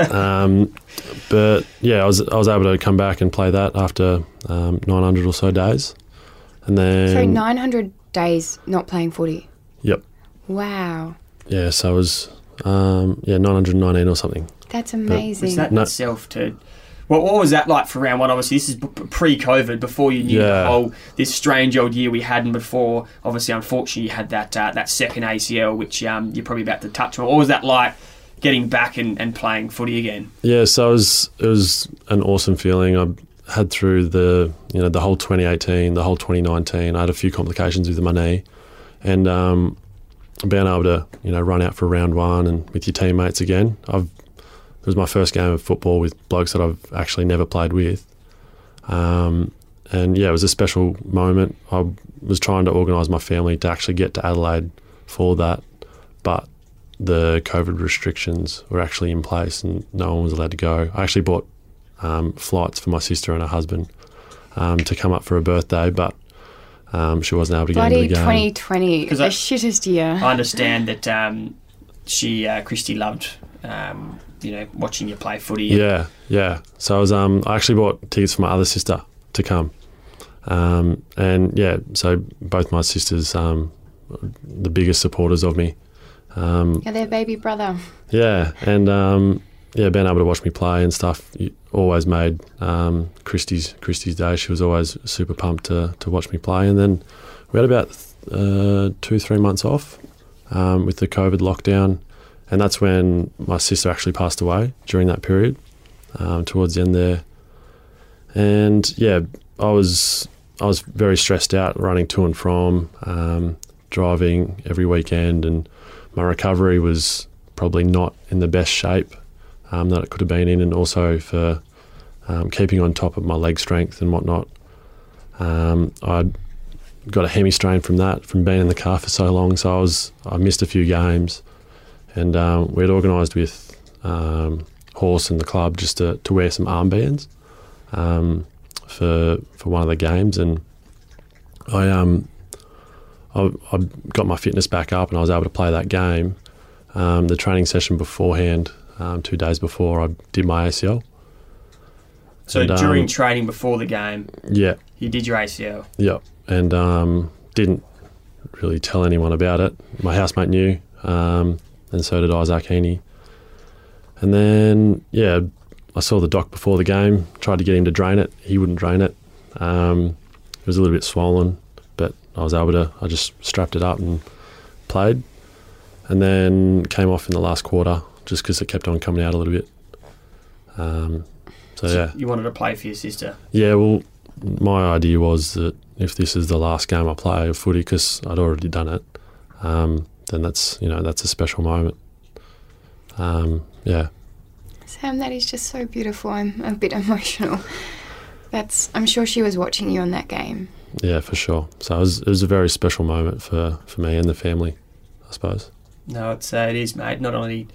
Speaker 1: um, but yeah, I was I was able to come back and play that after um, nine hundred or so days, and then
Speaker 3: So nine hundred days not playing footy.
Speaker 1: Yep.
Speaker 3: Wow.
Speaker 1: Yeah, so it was um, yeah nine hundred nineteen or something.
Speaker 3: That's amazing.
Speaker 2: Was that
Speaker 1: No.
Speaker 2: itself to... What, what was that like for round one? Obviously, this is b- pre-COVID, before you knew
Speaker 1: Yeah.
Speaker 2: the whole, this strange old year we had, and before, obviously, unfortunately, you had that uh, that second A C L, which um, you're probably about to touch on. What was that like, getting back and, and playing footy again?
Speaker 1: Yeah, so it was it was an awesome feeling. I had through the you know the whole twenty eighteen, the whole twenty nineteen. I had a few complications with my knee, and um, being able to you know run out for round one and with your teammates again. I've it was my first game of football with blokes that I've actually never played with. Um, and yeah, it was a special moment. I was trying to organise my family to actually get to Adelaide for that, but the COVID restrictions were actually in place and no one was allowed to go. I actually bought um, flights for my sister and her husband um, to come up for her birthday, but um, she wasn't able to
Speaker 3: Bloody
Speaker 1: get into the game.
Speaker 3: twenty twenty, the
Speaker 2: I,
Speaker 3: shittest year.
Speaker 2: I understand that um, she, uh, Christy, loved um, you know watching you play footy.
Speaker 1: Yeah, yeah. So I was um, I actually bought tickets for my other sister to come, um, and yeah, so both my sisters, um, the biggest supporters of me. Um,
Speaker 3: You're their baby brother.
Speaker 1: Yeah, and um, yeah, being able to watch me play and stuff always made um, Christy's Christy's day. She was always super pumped to to watch me play. And then we had about uh, two three months off um, with the COVID lockdown, and that's when my sister actually passed away during that period. Um, towards the end there, and yeah, I was I was very stressed out running to and from, um, driving every weekend, and my recovery was probably not in the best shape um, that it could have been in, and also for um, keeping on top of my leg strength and whatnot. Um, I got a hemi strain from that, from being in the car for so long, so I was I missed a few games, and um, we had organised with um, Horse and the club just to, to wear some armbands um, for for one of the games, and I um. I, I got my fitness back up and I was able to play that game. Um, the training session beforehand, um, two days before, I did my A C L.
Speaker 2: So
Speaker 1: and,
Speaker 2: during
Speaker 1: um,
Speaker 2: training before the game,
Speaker 1: yeah,
Speaker 2: you did your A C L.
Speaker 1: yeah, and um, didn't really tell anyone about it. My housemate knew, um, and so did Isaac Heaney. And then, yeah, I saw the doc before the game, tried to get him to drain it. He wouldn't drain it. Um, it was a little bit swollen, but I was able to, I just strapped it up and played, and then came off in the last quarter just because it kept on coming out a little bit. Um, so,
Speaker 2: So
Speaker 1: yeah.
Speaker 2: you wanted to play for your sister.
Speaker 1: Yeah, well, my idea was that if this is the last game I play of footy, because I'd already done it, um, then that's, you know, that's a special moment. Um, yeah.
Speaker 3: Sam, that is just so beautiful. I'm a bit emotional. That's. I'm sure she was watching you on that game.
Speaker 1: Yeah, for sure. So it was, it was a very special moment for, for me and the family, I suppose.
Speaker 2: No, it's uh, it is, mate. Not only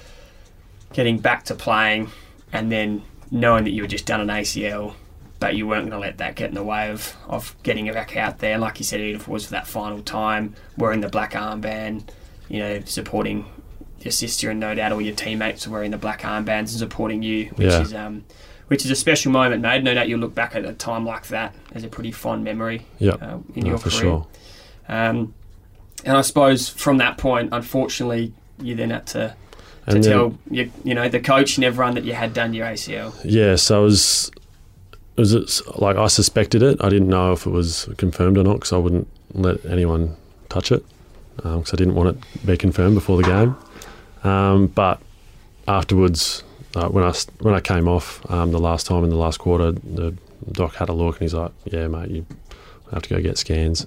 Speaker 2: getting back to playing and then knowing that you had just done an A C L, but you weren't going to let that get in the way of, of getting it back out there. Like you said, even if it was for that final time, wearing the black armband, you know, supporting your sister, and no doubt all your teammates were wearing the black armbands and supporting you, which
Speaker 1: Yeah.
Speaker 2: is um, which is a special moment, mate. No doubt you'll look back at a time like that as a pretty fond memory
Speaker 1: Yeah,
Speaker 2: uh, in
Speaker 1: no,
Speaker 2: your
Speaker 1: for
Speaker 2: career.
Speaker 1: sure.
Speaker 2: Um, and I suppose from that point, unfortunately, you then had to, to
Speaker 1: And then-
Speaker 2: tell you, you know, the coach and everyone that you had done your A C L.
Speaker 1: Yeah, so it was, it was it's like I suspected it. I didn't know if it was confirmed or not because I wouldn't let anyone touch it because I didn't want it to be confirmed before the game. Um, but afterwards, uh, when I when I came off um, the last time in the last quarter, the doc had a look and he's like, "Yeah, mate, you have to go get scans,"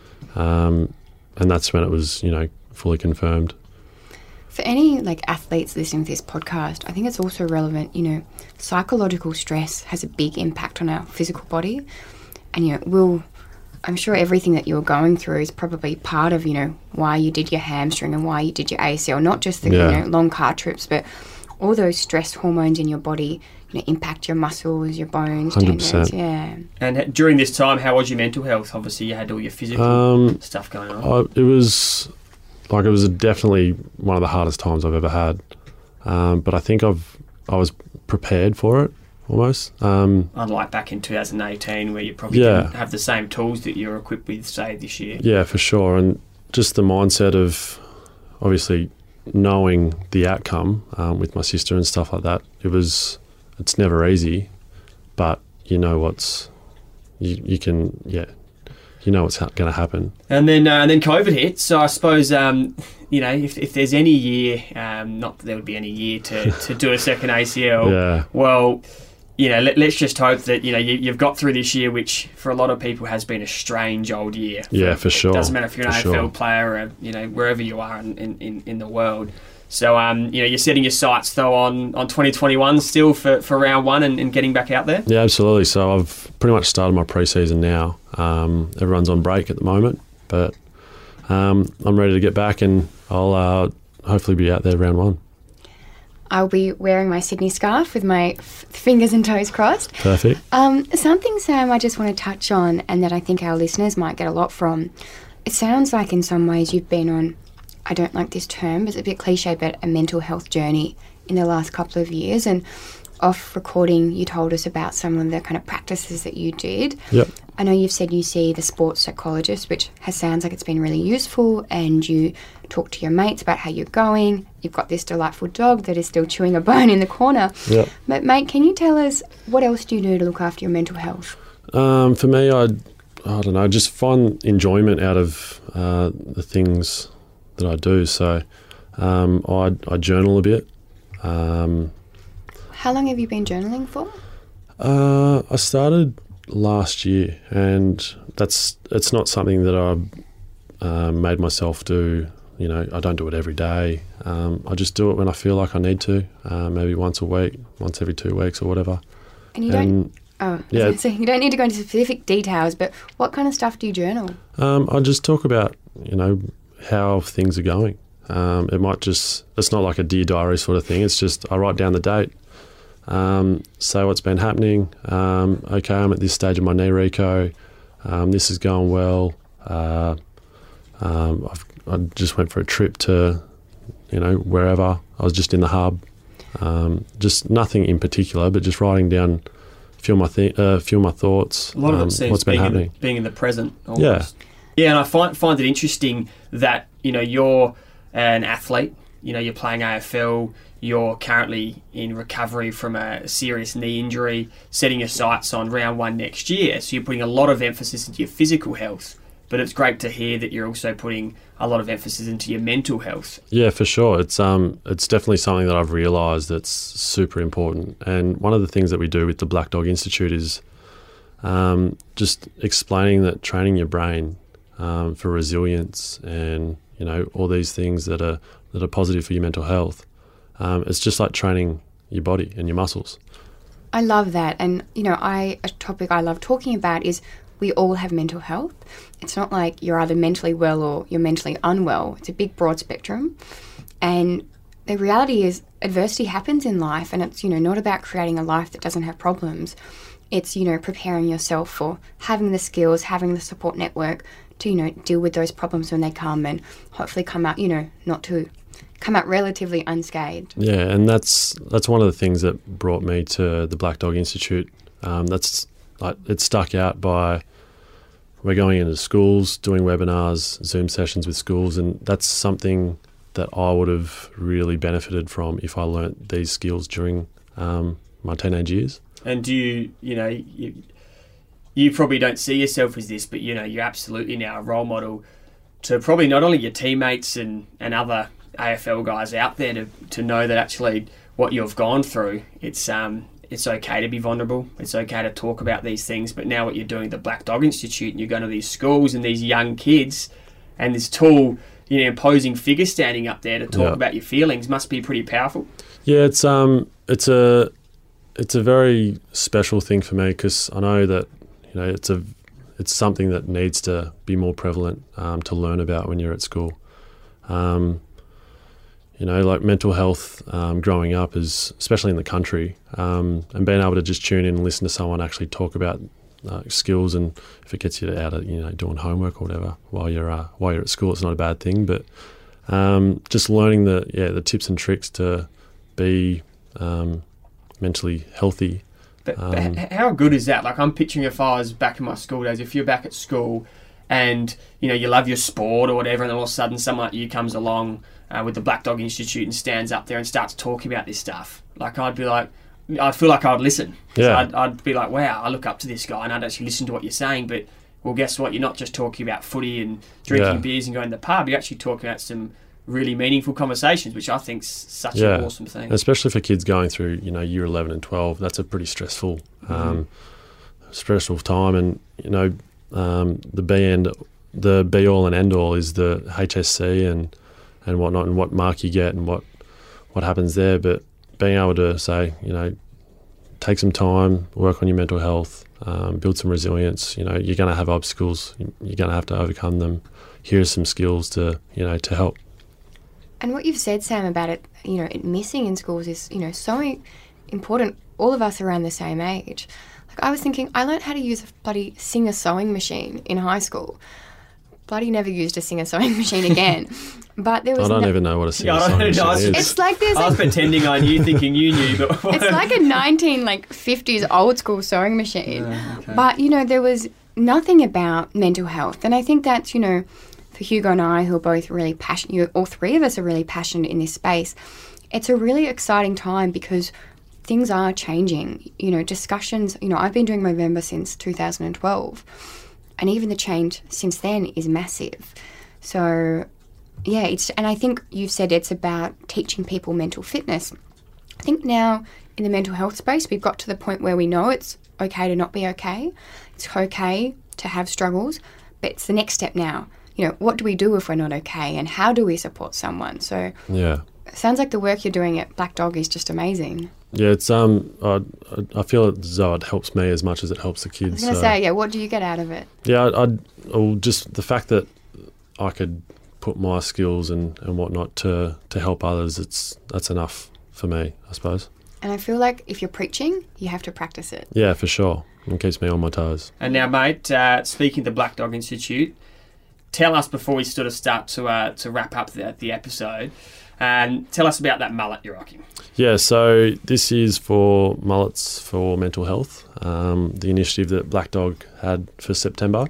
Speaker 1: um, and that's when it was, you know, fully confirmed.
Speaker 3: For any like athletes listening to this podcast, I think it's also relevant, you know, psychological stress has a big impact on our physical body. And, you know, we'll, I'm sure everything that you're going through is probably part of, you know, why you did your hamstring and why you did your A C L, not just the,
Speaker 1: Yeah.
Speaker 3: you know, long car trips, but all those stress hormones in your body, you know, impact your muscles, your bones,
Speaker 1: one hundred
Speaker 3: tendons.
Speaker 1: percent.
Speaker 3: Yeah.
Speaker 2: And h- during this time, how was your mental health? Obviously, you had all your physical
Speaker 1: Um,
Speaker 2: stuff going on.
Speaker 1: I, it was like it was definitely one of the hardest times I've ever had, um, but I think I've I was prepared for it almost. Um,
Speaker 2: Unlike back in two thousand eighteen, where you probably
Speaker 1: Yeah.
Speaker 2: didn't have the same tools that you're equipped with, say, this year.
Speaker 1: yeah, for sure, and just the mindset of obviously knowing the outcome um, with my sister and stuff like that. It was it's never easy, but you know what's you you can yeah. You know what's ha- going to happen.
Speaker 2: And then, uh, and then COVID hit. So I suppose, um, you know, if, if there's any year, um, not that there would be any year to, to do a second A C L.
Speaker 1: Yeah.
Speaker 2: Well, you know, let, let's just hope that you know you, you've got through this year, which for a lot of people has been a strange old year.
Speaker 1: Yeah, for sure.
Speaker 2: It doesn't matter if you're an
Speaker 1: For
Speaker 2: A F L
Speaker 1: sure.
Speaker 2: player or you know wherever you are in, in, in the world. So, um, you know, you're setting your sights, though, on, on twenty twenty-one still for, for round one and, and getting back out there?
Speaker 1: Yeah, absolutely. So I've pretty much started my pre-season now. Um, everyone's on break at the moment, but um, I'm ready to get back, and I'll uh, hopefully be out there round one.
Speaker 3: I'll be wearing my Sydney scarf with my f- fingers and toes crossed.
Speaker 1: Perfect.
Speaker 3: Um, something, Sam, I just want to touch on, and that I think our listeners might get a lot from. It sounds like in some ways you've been on, I don't like this term, but it's a bit cliche, but a mental health journey in the last couple of years. And off recording, you told us about some of the kind of practices that you did.
Speaker 1: Yep.
Speaker 3: I know you've said you see the sports psychologist, which has sounds like it's been really useful, and you talk to your mates about how you're going. You've got this delightful dog that is still chewing a bone in the corner.
Speaker 1: Yep.
Speaker 3: But mate, can you tell us what else do you do to look after your mental health?
Speaker 1: Um, for me, I, I don't know, just find enjoyment out of uh, the things that I do. So um, I, I journal a bit. Um,
Speaker 3: How long have you been journaling for?
Speaker 1: uh, I started last year, and that's it's not something that I uh, made myself do. You know, I don't do it every day. Um, I just do it when I feel like I need to, uh, maybe once a week, once every two weeks or whatever.
Speaker 3: And you
Speaker 1: And,
Speaker 3: don't. Oh,
Speaker 1: yeah.
Speaker 3: so you don't need to go into specific details, but what kind of stuff do you journal?
Speaker 1: Um, I just talk about, you know, how things are going. Um, it might just, it's not like a Dear Diary sort of thing. It's just I write down the date, um, say what's been happening. Um, okay, I'm at this stage of my knee reco. Um, this is going well. Uh, um, I've, I just went for a trip to, you know, wherever. I was just in the hub. Um, just nothing in particular, but just writing down a few of my, th- uh, few of my thoughts.
Speaker 2: A lot of
Speaker 1: um,
Speaker 2: it seems
Speaker 1: what's been
Speaker 2: being,
Speaker 1: happening.
Speaker 2: in the, being in the present. Almost.
Speaker 1: Yeah.
Speaker 2: Yeah, and I find find it interesting that, you know, you're an athlete, you know, you're playing A F L, you're currently in recovery from a serious knee injury, setting your sights on round one next year. So you're putting a lot of emphasis into your physical health, but it's great to hear that you're also putting a lot of emphasis into your mental health.
Speaker 1: Yeah, for sure. It's um, it's definitely something that I've realised that's super important. And one of the things that we do with the Black Dog Institute is um, just explaining that training your brain um, for resilience and, you know, all these things that are that are positive for your mental health. Um, it's just like training your body and your muscles.
Speaker 3: I love that. And, you know, I a topic I love talking about is we all have mental health. It's not like you're either mentally well or you're mentally unwell. It's a big, broad spectrum. And the reality is adversity happens in life, and it's, you know, not about creating a life that doesn't have problems. It's, you know, preparing yourself for having the skills, having the support network to, you know, deal with those problems when they come and hopefully come out, you know, not to come out relatively unscathed.
Speaker 1: Yeah, and that's that's one of the things that brought me to the Black Dog Institute. Um, that's like it stuck out by we're going into schools, doing webinars, Zoom sessions with schools, and that's something that I would have really benefited from if I learnt these skills during um, my teenage years.
Speaker 2: And do you, you know, you, you probably don't see yourself as this, but, you know, you're absolutely now a role model to probably not only your teammates and, and other A F L guys out there to, to know that actually what you've gone through, it's um it's okay to be vulnerable. It's okay to talk about these things. But now what you're doing at the Black Dog Institute, and you're going to these schools and these young kids, and this tall, you know, imposing figure standing up there to talk
Speaker 1: Yeah.
Speaker 2: about your feelings must be pretty powerful.
Speaker 1: Yeah, it's um, it's a it's a very special thing for me because I know that, you know, it's a it's something that needs to be more prevalent um, to learn about when you're at school. Um, you know, like mental health um, growing up is, especially in the country, um, and being able to just tune in and listen to someone actually talk about uh, skills, and if it gets you out of, you know, doing homework or whatever while you're uh, while you're at school, it's not a bad thing. But um, just learning the yeah the tips and tricks to be um, mentally healthy.
Speaker 2: But,
Speaker 1: Um,
Speaker 2: but h- how good is that? Like, I'm picturing if I was back in my school days, if you're back at school and, you know, you love your sport or whatever, and all of a sudden someone like you comes along uh, with the Black Dog Institute and stands up there and starts talking about this stuff. Like, I'd be like, I'd feel like I'd listen. So
Speaker 1: Yeah.
Speaker 2: I'd, I'd be like, wow, I look up to this guy and I'd actually listen to what you're saying. But, well, guess what? You're not just talking about footy and drinking
Speaker 1: Yeah.
Speaker 2: beers and going to the pub. You're actually talking about some really meaningful conversations, which I think's such
Speaker 1: Yeah.
Speaker 2: an awesome thing.
Speaker 1: And especially for kids going through, you know, year eleven and twelve, that's a pretty stressful, um, stressful time. And, you know, um, the B end, the be all and end all is the H S C and, and whatnot, and what mark you get and what, what happens there. But being able to say, you know, take some time, work on your mental health, um, build some resilience. You know, you're going to have obstacles. You're going to have to overcome them. Here are some skills to, you know, to help.
Speaker 3: And what you've said, Sam, about it, you know, it missing in schools is, you know, so important. All of us around the same age. Like, I was thinking, I learned how to use a bloody Singer sewing machine in high school. Bloody never used a Singer sewing machine again. But there was
Speaker 1: I don't
Speaker 3: no-
Speaker 1: even know what a Singer
Speaker 2: Yeah, I don't
Speaker 1: sewing
Speaker 2: know.
Speaker 1: machine is.
Speaker 3: It's like there's
Speaker 2: I was
Speaker 3: like,
Speaker 2: pretending I knew, thinking you knew, but
Speaker 3: it's like a nineteen like fifties old school sewing machine.
Speaker 2: Yeah, okay.
Speaker 3: But you know, there was nothing about mental health, and I think that's, you know, for Hugo and I, who are both really passionate, you, all three of us are really passionate in this space. It's a really exciting time because things are changing. You know, discussions. You know, I've been doing Movember since two thousand twelve, and even the change since then is massive. So, yeah, it's and I think you've said it's about teaching people mental fitness. I think now in the mental health space, we've got to the point where we know it's okay to not be okay. It's okay to have struggles, but it's the next step now. You know, what do we do if we're not okay, and how do we support someone? So,
Speaker 1: Yeah.
Speaker 3: it sounds like the work you're doing at Black Dog is just amazing.
Speaker 1: Yeah, it's um, I, I feel as though it helps me as much as it helps the
Speaker 3: I
Speaker 1: kids.
Speaker 3: was going to
Speaker 1: so-
Speaker 3: say, yeah, what do you get out of it?
Speaker 1: Yeah, I, I'd well, just the fact that I could put my skills and, and whatnot to to help others. It's that's enough for me, I suppose.
Speaker 3: And I feel like if you're preaching, you have to practice it.
Speaker 1: Yeah, for sure. It keeps me on my toes.
Speaker 2: And now, mate, uh, speaking of the Black Dog Institute, tell us before we sort of start to uh, to wrap up the, the episode, and tell us about that mullet you're rocking.
Speaker 1: Yeah, so this is for Mullets for Mental Health, um, the initiative that Black Dog had for September.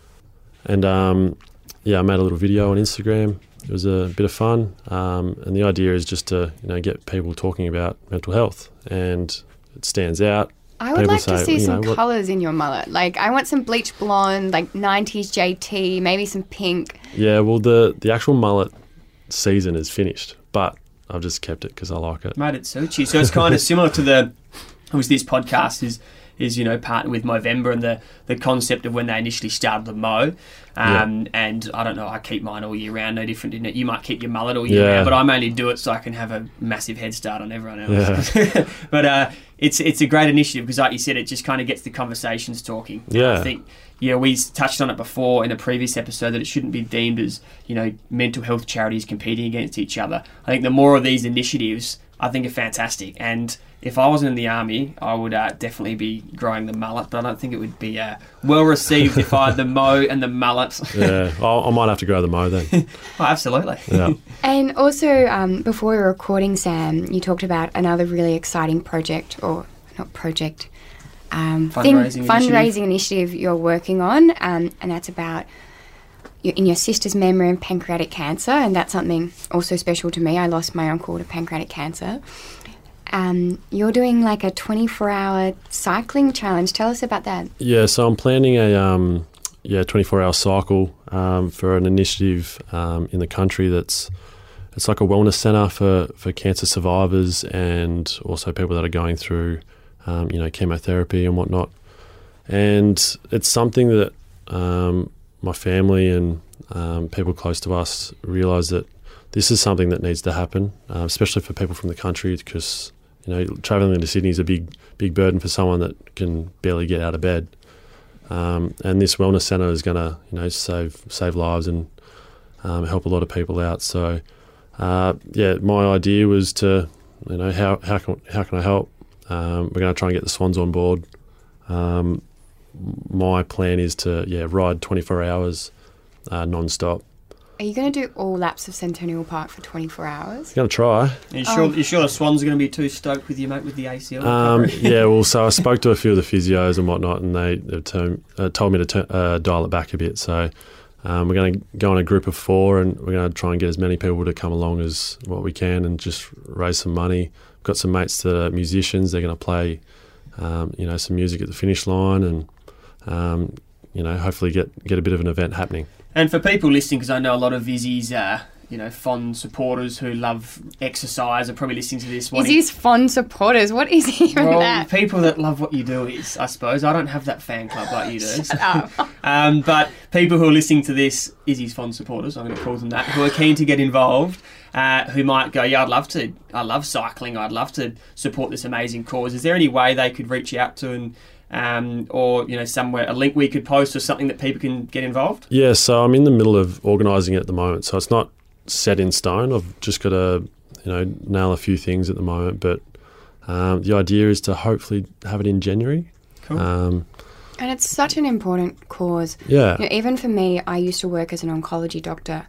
Speaker 1: And um, yeah, I made a little video on Instagram. It was a bit of fun, um, and the idea is just to, you know, get people talking about mental health, and it stands out.
Speaker 3: I would
Speaker 1: People
Speaker 3: like to
Speaker 1: say,
Speaker 3: see
Speaker 1: you
Speaker 3: some
Speaker 1: know, what-
Speaker 3: colours in your mullet. Like, I want some bleach blonde, like nineties J T, maybe some pink.
Speaker 1: Yeah, well, the, the actual mullet season is finished, but I've just kept it because I like it.
Speaker 2: Mate, it suits you. So it's kind of similar to the, was this podcast is, is you know, partnered with Movember and the, the concept of when they initially started the mow. Um, And I don't know, I keep mine all year round, no different, isn't it? You might keep your mullet all year
Speaker 1: Yeah.
Speaker 2: round, but I mainly do it so I can have a massive head start on everyone else. Yeah. But uh, it's it's a great initiative because, like you said, it just kind of gets the conversations talking.
Speaker 1: Yeah.
Speaker 2: I think, yeah, we touched on it before in a previous episode that it shouldn't be deemed as, you know, mental health charities competing against each other. I think the more of these initiatives, I think are fantastic. And if I wasn't in the army, I would uh, definitely be growing the mullet, but I don't think it would be uh, well received if I had the mow and the mullet.
Speaker 1: Yeah, I, I might have to grow the mow then.
Speaker 2: Oh, absolutely.
Speaker 1: Yeah.
Speaker 3: And also, um, before we were recording, Sam, you talked about another really exciting project, or not project, um, thing-
Speaker 2: Fundraising
Speaker 3: fundraising
Speaker 2: initiative.
Speaker 3: initiative you're working on, um, and that's about your, in your sister's memory of pancreatic cancer, and that's something also special to me. I lost my uncle to pancreatic cancer. Um, you're doing like a twenty-four hour cycling challenge. Tell us about that.
Speaker 1: Yeah, so I'm planning a um, yeah twenty-four hour cycle um, for an initiative um, in the country that's it's like a wellness centre for, for cancer survivors and also people that are going through um, you know chemotherapy and whatnot. And it's something that um, my family and um, people close to us realise that this is something that needs to happen, uh, especially for people from the country, because you know travelling into Sydney is a big big burden for someone that can barely get out of bed. Um, and this wellness centre is going to you know save save lives and um, help a lot of people out. So uh, yeah, my idea was to you know how how can how can I help? Um, we're going to try and get the Swans on board. Um, my plan is to yeah ride twenty-four hours uh, non-stop.
Speaker 3: Are you going to do all laps of Centennial Park for twenty-four hours?
Speaker 1: Going to try.
Speaker 2: Are you sure,
Speaker 3: Oh.
Speaker 2: you sure the Swans are going to be too stoked with you, mate, with the A C L
Speaker 1: Um,
Speaker 2: recovery?
Speaker 1: yeah, well, so I spoke to a few of the physios and whatnot, and they they've term, uh, told me to ter- uh, dial it back a bit. So um, we're going to go in a group of four, and we're going to try and get as many people to come along as what we can, and just raise some money. We've got some mates that are musicians. They're going to play, um, you know, some music at the finish line, and um, you know, hopefully get get a bit of an event happening.
Speaker 2: And for people listening, because I know a lot of Vizies uh, you know, fond supporters who love exercise are probably listening to this.
Speaker 3: Is
Speaker 2: wanting-
Speaker 3: these fond supporters? What is even
Speaker 2: well,
Speaker 3: that?
Speaker 2: people that love what you do is, I suppose. I don't have that fan club like you do. So.
Speaker 3: Oh.
Speaker 2: Um, but people who are listening to this, Izzy's fond supporters, I'm going to call them that, who are keen to get involved, uh, who might go, yeah, I'd love to, I love cycling, I'd love to support this amazing cause. Is there any way they could reach out to and, um, or, you know, somewhere, a link we could post or something that people can get involved?
Speaker 1: Yeah, so I'm in the middle of organising it at the moment, so it's not set in stone. I've just got to, you know, nail a few things at the moment, but um, the idea is to hopefully have it in January.
Speaker 2: Cool.
Speaker 1: Um,
Speaker 3: And it's such an important cause.
Speaker 1: yeah.
Speaker 3: You know, even for me, I used to work as an oncology doctor,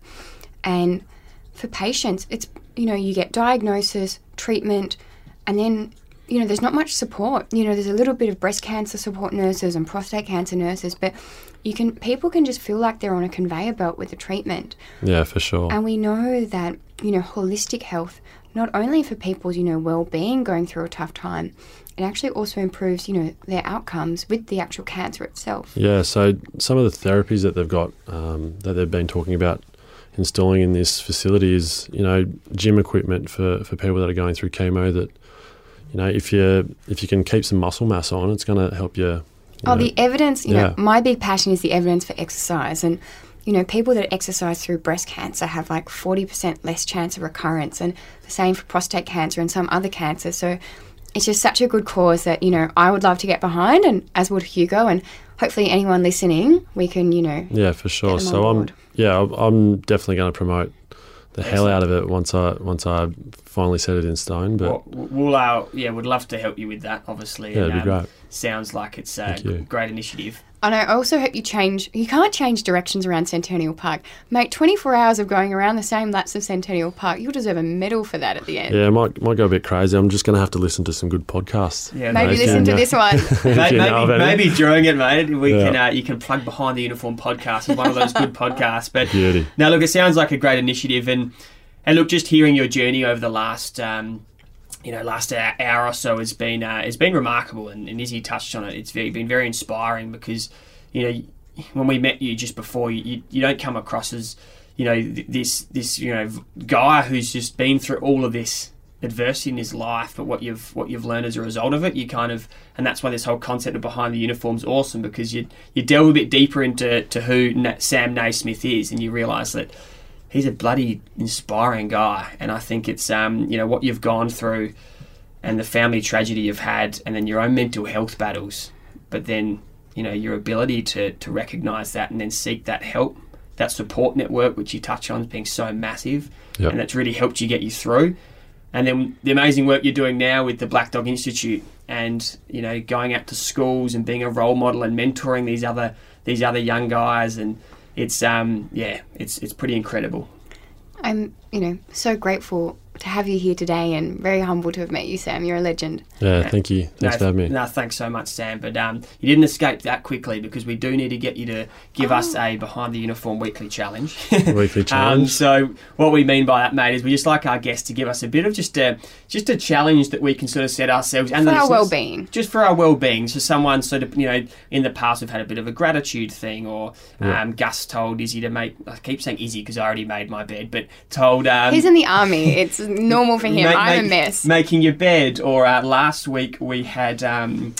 Speaker 3: and for patients, it's, you know, you get diagnosis, treatment, and then, you know, there's not much support. You know, there's a little bit of breast cancer support nurses and prostate cancer nurses, but you can people can just feel like they're on a conveyor belt with the treatment.
Speaker 1: Yeah, for sure.
Speaker 3: And we know that, you know, holistic health, not only for people's, you know, well-being going through a tough time, it actually also improves, you know, their outcomes with the actual cancer itself.
Speaker 1: Yeah, so some of the therapies that they've got, um, that they've been talking about installing in this facility is, you know, gym equipment for, for people that are going through chemo that, you know, if you if you can keep some muscle mass on, it's going to help you. you
Speaker 3: Oh,
Speaker 1: know.
Speaker 3: the evidence, you
Speaker 1: Yeah.
Speaker 3: know, my big passion is the evidence for exercise. And, you know, people that exercise through breast cancer have like forty percent less chance of recurrence, and the same for prostate cancer and some other cancers. So it's just such a good cause that, you know, I would love to get behind, and as would Hugo, and hopefully anyone listening, we can, you know,
Speaker 1: Yeah, for sure.
Speaker 3: them on
Speaker 1: So I'm
Speaker 3: board.
Speaker 1: yeah, I'm- I'm definitely going to promote the hell out of it once I once I finally set it in stone. But
Speaker 2: Well, we'll, uh, yeah, would love to help you with that, obviously.
Speaker 1: yeah, it'd be
Speaker 2: and, um,
Speaker 1: great.
Speaker 2: Sounds like it's a
Speaker 1: Thank you.
Speaker 2: great initiative.
Speaker 3: And I also hope you change, you can't change directions around Centennial Park. Mate, twenty-four hours of going around the same laps of Centennial Park, you'll deserve a medal for that at the end.
Speaker 1: Yeah, it might might go a bit crazy. I'm just going to have to listen to some good podcasts.
Speaker 2: Yeah,
Speaker 3: Maybe
Speaker 1: If
Speaker 3: listen
Speaker 1: you
Speaker 3: to
Speaker 1: know-
Speaker 3: this one.
Speaker 1: if
Speaker 2: Maybe,
Speaker 1: you know of
Speaker 2: maybe,
Speaker 1: any.
Speaker 2: maybe during it, mate, we
Speaker 1: Yeah.
Speaker 2: can uh, you can plug Behind the Uniform podcast as one of those good podcasts. But
Speaker 1: Beauty.
Speaker 2: now, look, it sounds like a great initiative, and and look, just hearing your journey over the last um, you know last hour, hour or so has been uh, has been remarkable, and, and Izzy touched on it. It's very, been very inspiring because you know when we met you just before, you you, you don't come across as you know th- this this you know guy who's just been through all of this adversity in his life, but what you've what you've learned as a result of it, you kind of, and that's why this whole concept of Behind the Uniform is awesome, because you you delve a bit deeper into to who Na- Sam Naismith is, and you realise that he's a bloody inspiring guy. And I think it's um you know what you've gone through, and the family tragedy you've had, and then your own mental health battles, but then you know your ability to to recognise that and then seek that help, that support network which you touch on as being so massive,
Speaker 1: Yep.
Speaker 2: and that's really helped you get you through. And then the amazing work you're doing now with the Black Dog Institute, and you know going out to schools and being a role model and mentoring these other these other young guys, and it's um yeah it's it's pretty incredible.
Speaker 3: I'm, you know, so grateful to have you here today, and very humble to have met you, Sam. You're a legend.
Speaker 1: Yeah, thank you. Thanks
Speaker 2: no,
Speaker 1: for having me.
Speaker 2: No, thanks so much, Sam. But um, you didn't escape that quickly, because we do need to get you to give
Speaker 3: Oh.
Speaker 2: us a Behind the Uniform weekly challenge.
Speaker 1: Weekly
Speaker 2: Um,
Speaker 1: challenge.
Speaker 2: so what we mean by that, mate, is we just like our guests to give us a bit of just a just a challenge that we can sort of set ourselves and
Speaker 3: For
Speaker 2: the
Speaker 3: our
Speaker 2: listeners-
Speaker 3: well-being.
Speaker 2: just for our well-being. So someone sort of, you know, in the past we've had a bit of a gratitude thing, or
Speaker 1: Yeah.
Speaker 2: um, Gus told Izzy to make, I keep saying Izzy because I already made my bed, but told... Um,
Speaker 3: He's in the army. It's normal for him.
Speaker 2: make-
Speaker 3: I'm a
Speaker 2: make-
Speaker 3: mess.
Speaker 2: Making your bed. Or uh, last week we had um,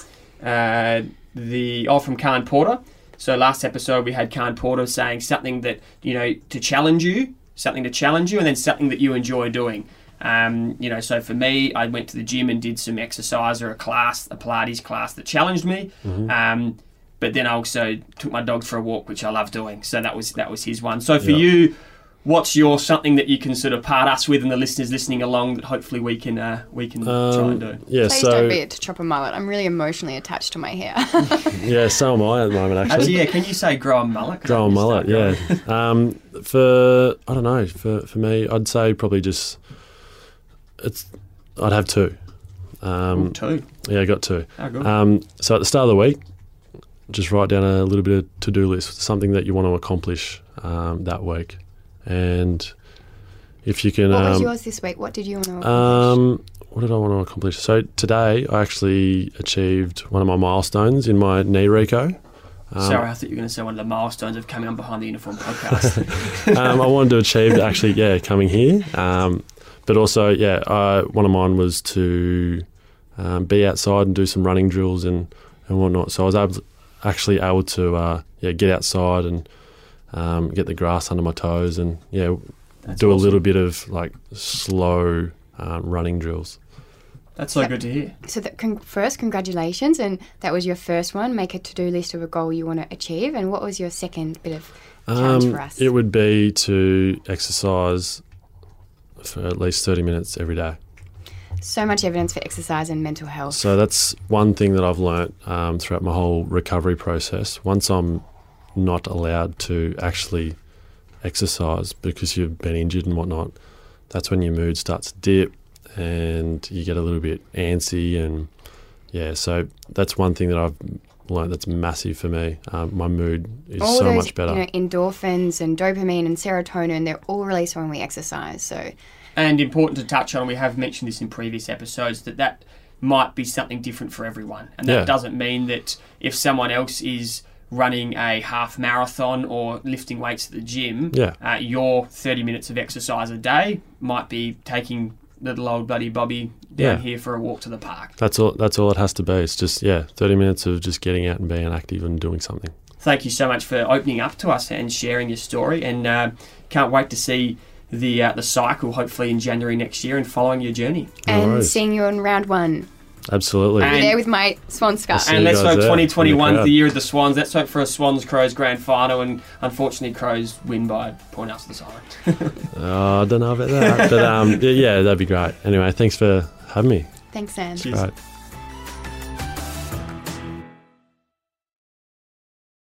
Speaker 2: uh, the, oh, from Khan Porter. So last episode we had Khan Porter saying something that, you know, to challenge you, something to challenge you, and then something that you enjoy doing. Um, you know, so for me, I went to the gym and did some exercise or a class, a Pilates class that challenged me. Um, but then I also took my dog for a walk, which I love doing. So that was that was his one. So for
Speaker 1: Yeah.
Speaker 2: you, what's your something that you can sort of part us with, and the listeners listening along, that hopefully we can uh, we can try and do?
Speaker 1: Um, yeah,
Speaker 3: Please
Speaker 1: so
Speaker 3: don't be it to chop a mullet. I'm really emotionally attached to my hair.
Speaker 1: yeah, so am I at the moment. Actually,
Speaker 2: Actually, yeah, can you say grow a mullet? 'Cause
Speaker 1: grow
Speaker 2: I
Speaker 1: a
Speaker 2: missed
Speaker 1: mullet.
Speaker 2: that, grow-
Speaker 1: Yeah. um, for I don't know. For for me, I'd say probably just it's. I'd have two. Um,
Speaker 2: Two.
Speaker 1: yeah, I got two.
Speaker 2: Oh, good.
Speaker 1: Um, so at the start of the week, just write down a little bit of to-do list, something that you want to accomplish um, that week, and if you can.
Speaker 3: What was
Speaker 1: um,
Speaker 3: yours this week? What did you want to accomplish?
Speaker 1: Um, what did I want to accomplish? So today I actually achieved one of my milestones in my knee reco. Um,
Speaker 2: Sorry, I thought you were going to say one of the milestones of coming on Behind the Uniform podcast.
Speaker 1: um, I wanted to achieve actually, yeah, coming here. Um, but also, yeah, I, one of mine was to um, be outside and do some running drills and, and whatnot. So I was able to, actually able to uh, yeah get outside and um, get the grass under my toes and yeah
Speaker 2: That's
Speaker 1: do
Speaker 2: awesome.
Speaker 1: a little bit of like slow um, running drills.
Speaker 2: That's so good to hear.
Speaker 3: So that con- first, congratulations, and that was your first one. Make a to-do list of a goal you want to achieve. And what was your second bit of challenge
Speaker 1: Um,
Speaker 3: for us?
Speaker 1: it would be to exercise for at least thirty minutes every day.
Speaker 3: So much evidence for exercise and mental health.
Speaker 1: So that's one thing that I've learnt um, throughout my whole recovery process. Once I'm not allowed to actually exercise because you've been injured and whatnot, that's when your mood starts to dip and you get a little bit antsy. And yeah, so that's one thing that I've learnt that's massive for me. Um, my mood is
Speaker 3: all
Speaker 1: so
Speaker 3: those,
Speaker 1: much better.
Speaker 3: You know, endorphins and dopamine and serotonin, they're all released when we exercise. So
Speaker 2: And important to touch on, we have mentioned this in previous episodes, that that might be something different for everyone. And that
Speaker 1: Yeah.
Speaker 2: doesn't mean that if someone else is running a half marathon or lifting weights at the gym,
Speaker 1: Yeah.
Speaker 2: uh, your thirty minutes of exercise a day might be taking little old bloody Bobby down
Speaker 1: Yeah.
Speaker 2: here for a walk to the park.
Speaker 1: That's all. That's all it has to be. It's just yeah, thirty minutes of just getting out and being active and doing something.
Speaker 2: Thank you so much for opening up to us and sharing your story, and uh, can't wait to see the uh, the cycle hopefully in January next year and following your journey.
Speaker 1: No
Speaker 3: and
Speaker 1: worries.
Speaker 3: seeing you in round one.
Speaker 1: Absolutely.
Speaker 2: And-
Speaker 3: Be there with my swan scarf.
Speaker 1: See
Speaker 2: And
Speaker 1: you
Speaker 2: let's
Speaker 1: guys
Speaker 2: hope
Speaker 1: there
Speaker 2: twenty
Speaker 1: in the
Speaker 2: twenty-one is
Speaker 1: crowd.
Speaker 2: the year of the Swans. Let's hope for a Swans Crows grand final, and unfortunately Crows win by a point after the siren.
Speaker 1: Oh, I don't know about that, but um, yeah, yeah, that'd be great. Anyway, thanks for having me.
Speaker 3: Thanks, Sam.
Speaker 2: Cheers.
Speaker 1: Right.